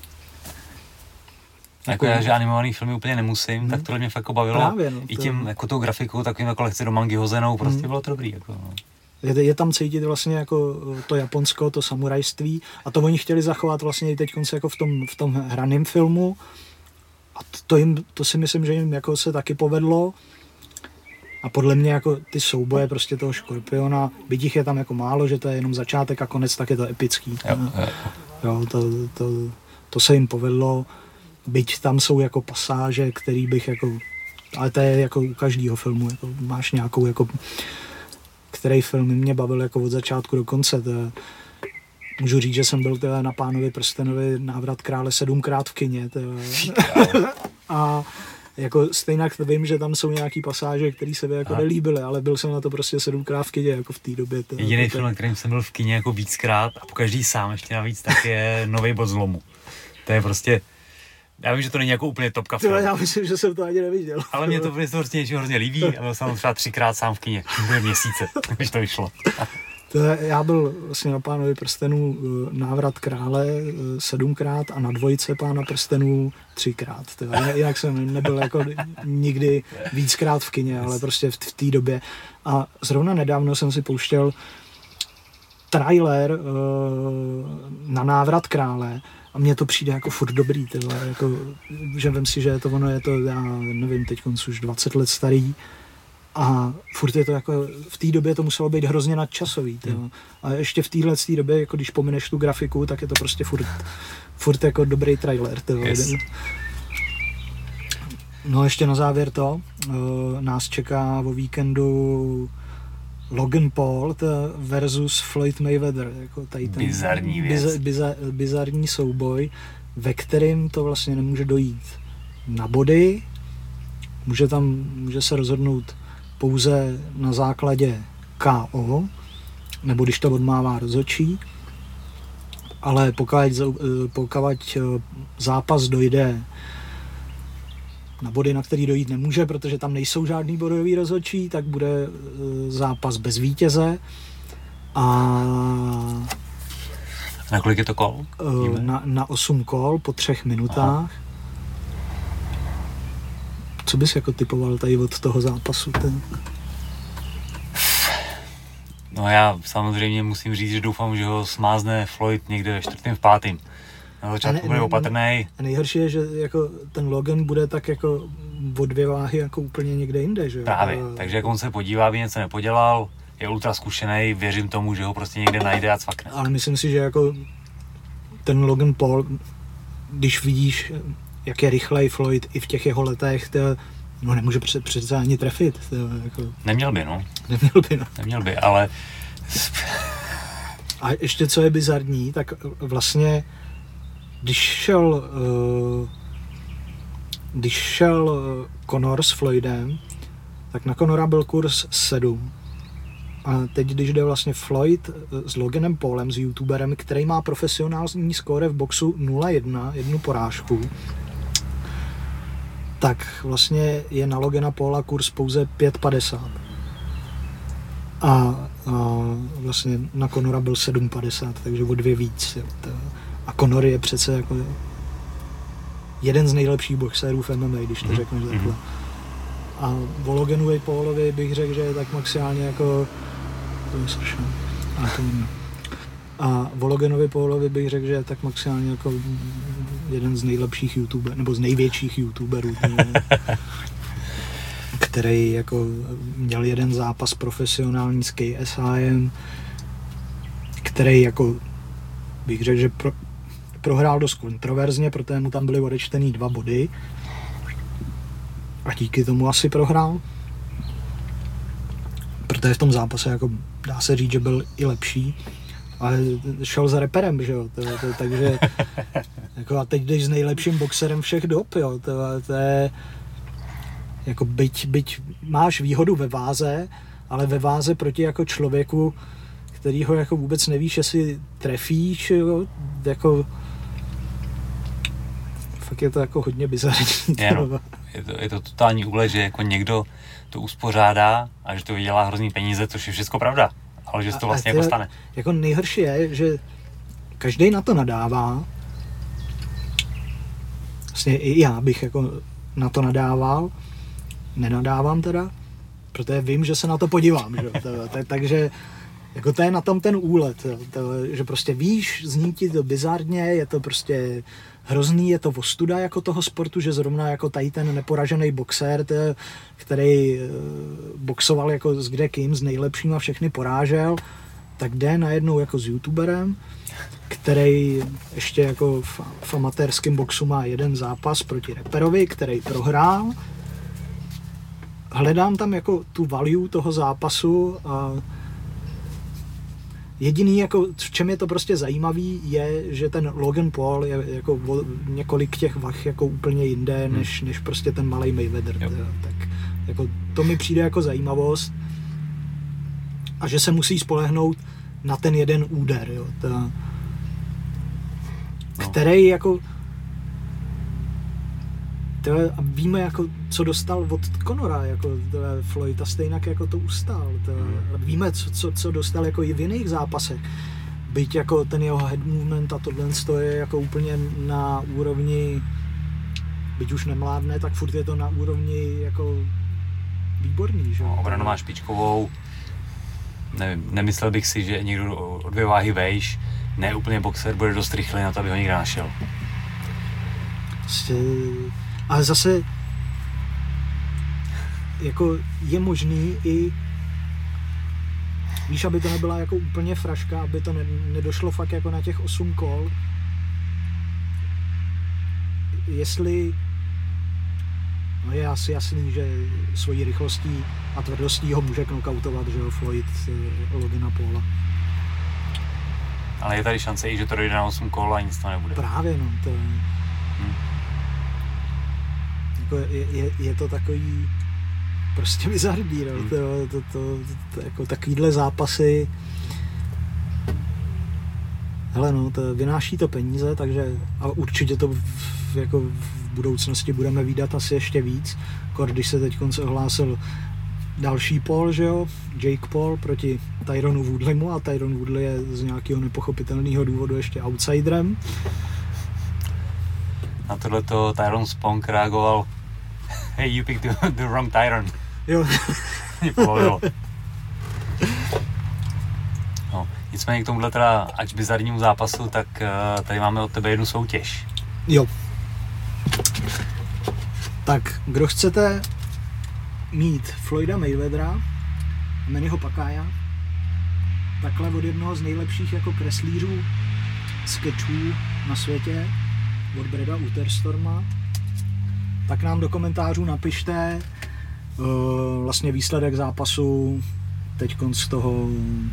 Jako já, že animovaný filmy úplně nemusím, tak tohle mě fakt bavilo. Právě, no, i tím jako tou grafikou, takovým jako lehce do mangy hozenou, prostě bylo to dobrý. Jako, no. Je tam cítit vlastně jako to Japonsko, to samurajství a to oni chtěli zachovat vlastně i teď jako v tom hraném filmu a to si myslím, že jim jako se taky povedlo a podle mě jako ty souboje prostě toho Škorpiona, byť jich je tam jako málo, že to je jenom začátek a konec, tak je to epický. Jo, to se jim povedlo. Byť tam jsou jako pasáže, který bych jako, ale to je jako u každého filmu, jako máš nějakou jako, který film mě bavil jako od začátku do konce, můžu říct, že jsem byl teda na Pánovi prstenovi Návrat krále 7krát v kině, a jako stejně vím, že tam jsou nějaký pasáže, které se mi jako nelíbily, ale byl jsem na to prostě 7krát v kině, jako v té době. Jediný film, na kterým jsem byl v kině jako víckrát a pokaždý sám ještě navíc, tak je Nový bod zlomu. To je prostě, já vím, že to není jako úplně topka film. Já myslím, že jsem to ani neviděl. Ale mě to prostě něčeho hrozně líbí a byl jsem třeba 3krát sám v kině. Byly měsíce, když to vyšlo. Já byl vlastně na Pánovi prstenů návrat krále 7krát a na dvojce Pána prstenů 3krát. Jinak jsem nebyl jako nikdy víckrát v kině, ale prostě v té době. A zrovna nedávno jsem si pouštěl trailer na návrat krále a mně to přijde jako furt dobrý, jako, že vem si, že je to, já nevím, teď už 20 let starý a furt je to jako, v té době to muselo být hrozně nadčasový, a ještě v téhle době, jako když pomineš tu grafiku, tak je to prostě furt jako dobrý trailer, Yes. No ještě na závěr nás čeká o víkendu Logan Paul versus Floyd Mayweather, jako tady ten bizarní věc. Bizarní souboj, ve kterým to vlastně nemůže dojít na body, může se rozhodnout pouze na základě KO, nebo když to odmává rozhodčí, ale pokud zápas dojde na body, na který dojít nemůže, protože tam nejsou žádný bodový rozhodčí, tak bude zápas bez vítěze. A na kolik je to kol? Na 8 kol po 3 minutách. Aha. Co bys jako typoval tady od toho zápasu? No já samozřejmě musím říct, že doufám, že ho smázne Floyd někde ve 4. v 5. Na začátku bude opatrnej. A nejhorší je, že jako ten Logan bude tak jako o 2 váhy jako úplně někde jinde, že jo? Právě, takže jak on se podívá, aby něco nepodělal, je ultra zkušenej, věřím tomu, že ho prostě někde najde a cvakne. Ale myslím si, že jako ten Logan Paul, když vidíš, jak je rychlej Floyd i v těch jeho letech, no nemůže přece ani trefit. Jako... Neměl by, no. Neměl by, ale... A ještě co je bizarní, tak vlastně když šel Conor s Floydem, tak na Conora byl kurz 7. A teď, když jde vlastně Floyd s Loganem Paulem, s youtuberem, který má profesionální skóre v boxu 0-1, 1 porážku, tak vlastně je na Logana Paula kurz pouze 5,50. A vlastně na Conora byl 7,50, takže o 2 víc. A Conor je přece jako jeden z nejlepších boxerů v MMA, když to řekneš takhle. A o Loganovi Paulovi bych řekl, že je tak maximálně jako... A o Loganovi Paulovi bych řekl, že je tak maximálně jako jeden z nejlepších youtuberů, nebo z největších youtuberů, který jako měl jeden zápas profesionální s KSIem, který jako bych řekl, že prohrál dost kontroverzně, protože mu tam byly odečtený 2 body a díky tomu asi prohrál. Protože v tom zápase jako dá se říct, že byl i lepší, ale šel za reperem, že jo, takže jako a teď jdeš s nejlepším boxerem všech dob, jo, to je jako byť máš výhodu ve váze, ale ve váze proti jako člověku, kterýho jako vůbec nevíš, jestli trefíš, jo, jako fakt je to jako hodně bizarní. Je to totální úlet, že jako někdo to uspořádá a že to vydělá hrozný peníze, což je všechno pravda, ale že se to vlastně jako stane. Jako nejhorší je, že každý na to nadává. Vlastně i já bych jako na to nadával, nenadávám teda, protože vím, že se na to podívám, že? Takže jako to je na tom ten úlet, že prostě víš, zní ti to bizarně, je to prostě hrozný, je to ostuda jako toho sportu, že zrovna jako tady ten neporažený boxer, který boxoval jako s kdekým, s nejlepším a všechny porážel, tak jde najednou jako s youtuberem, který ještě jako v amatérském boxu má jeden zápas proti reperovi, který prohrál. Hledám tam jako tu value toho zápasu a jediný, jako, v čem je to prostě zajímavý, je, že ten Logan Paul je jako několik těch vah jako úplně jinde, než prostě ten malej Mayweather. Tak jako to mi přijde jako zajímavost a že se musí spolehnout na ten jeden úder, jo, který jako A víme, jako, co dostal od Conora, jako Floyd, a stejně jako to ustál. Víme, co dostal jako i v jiných zápasech. Byť jako ten jeho head movement a tohle je jako úplně na úrovni, byť už nemládne, tak furt je to na úrovni jako výborný, že? Obranu má špičkovou, nevím, nemyslel bych si, že někdo o 2 váhy vejš, ne úplně boxer, bude dost rychlý na to, aby ho někdo našel. Ale zase jako je možný i, víš, aby to nebyla jako úplně fraška, aby to nedošlo fakt jako na těch 8 kol. Jestli, no je asi jasný, že svojí rychlostí a tvrdostí ho může knockoutovat, že jo, Floyd Logana Paula. Ale je tady šance i, že to dojde na 8 kol a nic to nebude. Právě, no, to jako je to takový prostě bizarní, no, to jako takovýhle zápasy. Hele, no, to vynáší to peníze, takže a určitě to jako v budoucnosti budeme vídat asi ještě víc. Když se teď ohlásil další Paul, že jo, Jake Paul proti Tyronu Woodleymu a Tyron Woodley je z nějakého nepochopitelného důvodu ještě outsiderem. Na tohleto Tyron Spong reagoval: Hey, you picked the wrong Tyron. Jo. Mě pobavilo. No, nicméně k tomuhle teda, ač bizarnímu zápasu, tak tady máme od tebe jednu soutěž. Jo. Tak, kdo chcete mít Floyda Mayweathera, Mannyho Pacquiao, takhle od jednoho z nejlepších jako kreslířů sketchů na světě, od Breda Uterstorma, tak nám do napište vlastně výsledek zápasu teďkon z toho,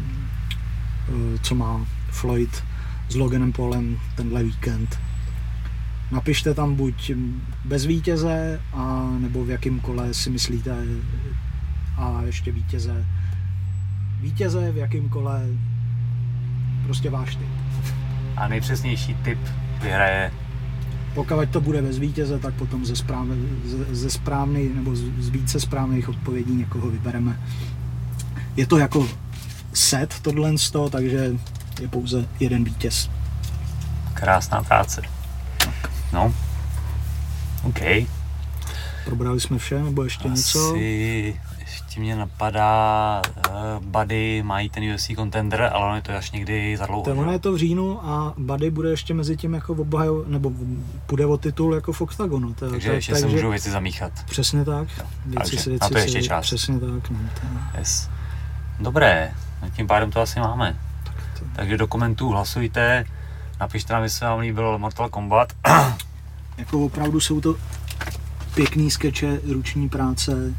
co má Floyd s Loganem Paulem tenhle víkend. Napište tam buď bez vítěze, a nebo v jakém kole si myslíte, a ještě vítěze. Vítěze v jakém kole, prostě váš tip. A nejpřesnější tip vyhraje. Pokud to bude bez vítěze, tak potom ze správných nebo z více správných odpovědí někoho vybereme. Je to jako set tohle, takže je pouze jeden vítěz. Krásná práce. No, OK. Probrali jsme vše, nebo ještě něco? Ještě mě napadá, Buddy mají ten UFC contender, ale on je to až někdy za dlouho. Ono je to v říjnu a Buddy bude ještě mezi tím jako nebo půjde o titul jako v Octagonu. Takže ještě se můžou věci zamíchat. Přesně tak. Věci na to ještě čas. Přesně tak. No, yes. Dobré, tím pádem to asi máme. Takže do komentů hlasujte, napište nám, jestli se vám líbil Mortal Kombat. Jako opravdu jsou to pěkný skeče, ruční práce.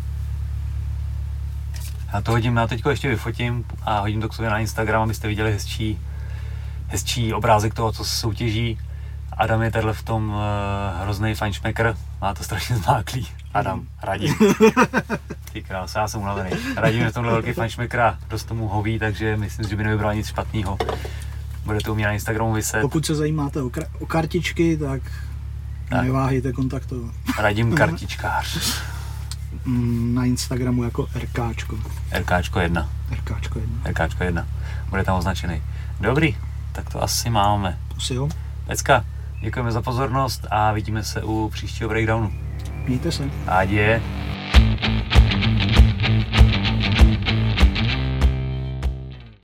Já teďko ještě vyfotím a hodím to k sobě na Instagram, abyste viděli hezčí obrázek toho, co se soutěží. Adam je tady v tom hrozný fajnšmekr, má to strašně zmáklý. Adam, Radim. Ty krás, já jsem unavený. Radim je v tomhle velký fajnšmekr a dost tomu hoví, takže myslím, že by nevybral nic špatného. Budete u mě na Instagramu vyset. Pokud se zajímáte o kartičky, tak neváhejte kontaktovat. Radim kartičkář. Na Instagramu jako RKčko. RKčko 1. RKčko 1. Bude tam označený. Dobrý, tak to asi máme. Asi jo. Pecka, děkujeme za pozornost a vidíme se u příštího breakdownu. Mějte se. Adě.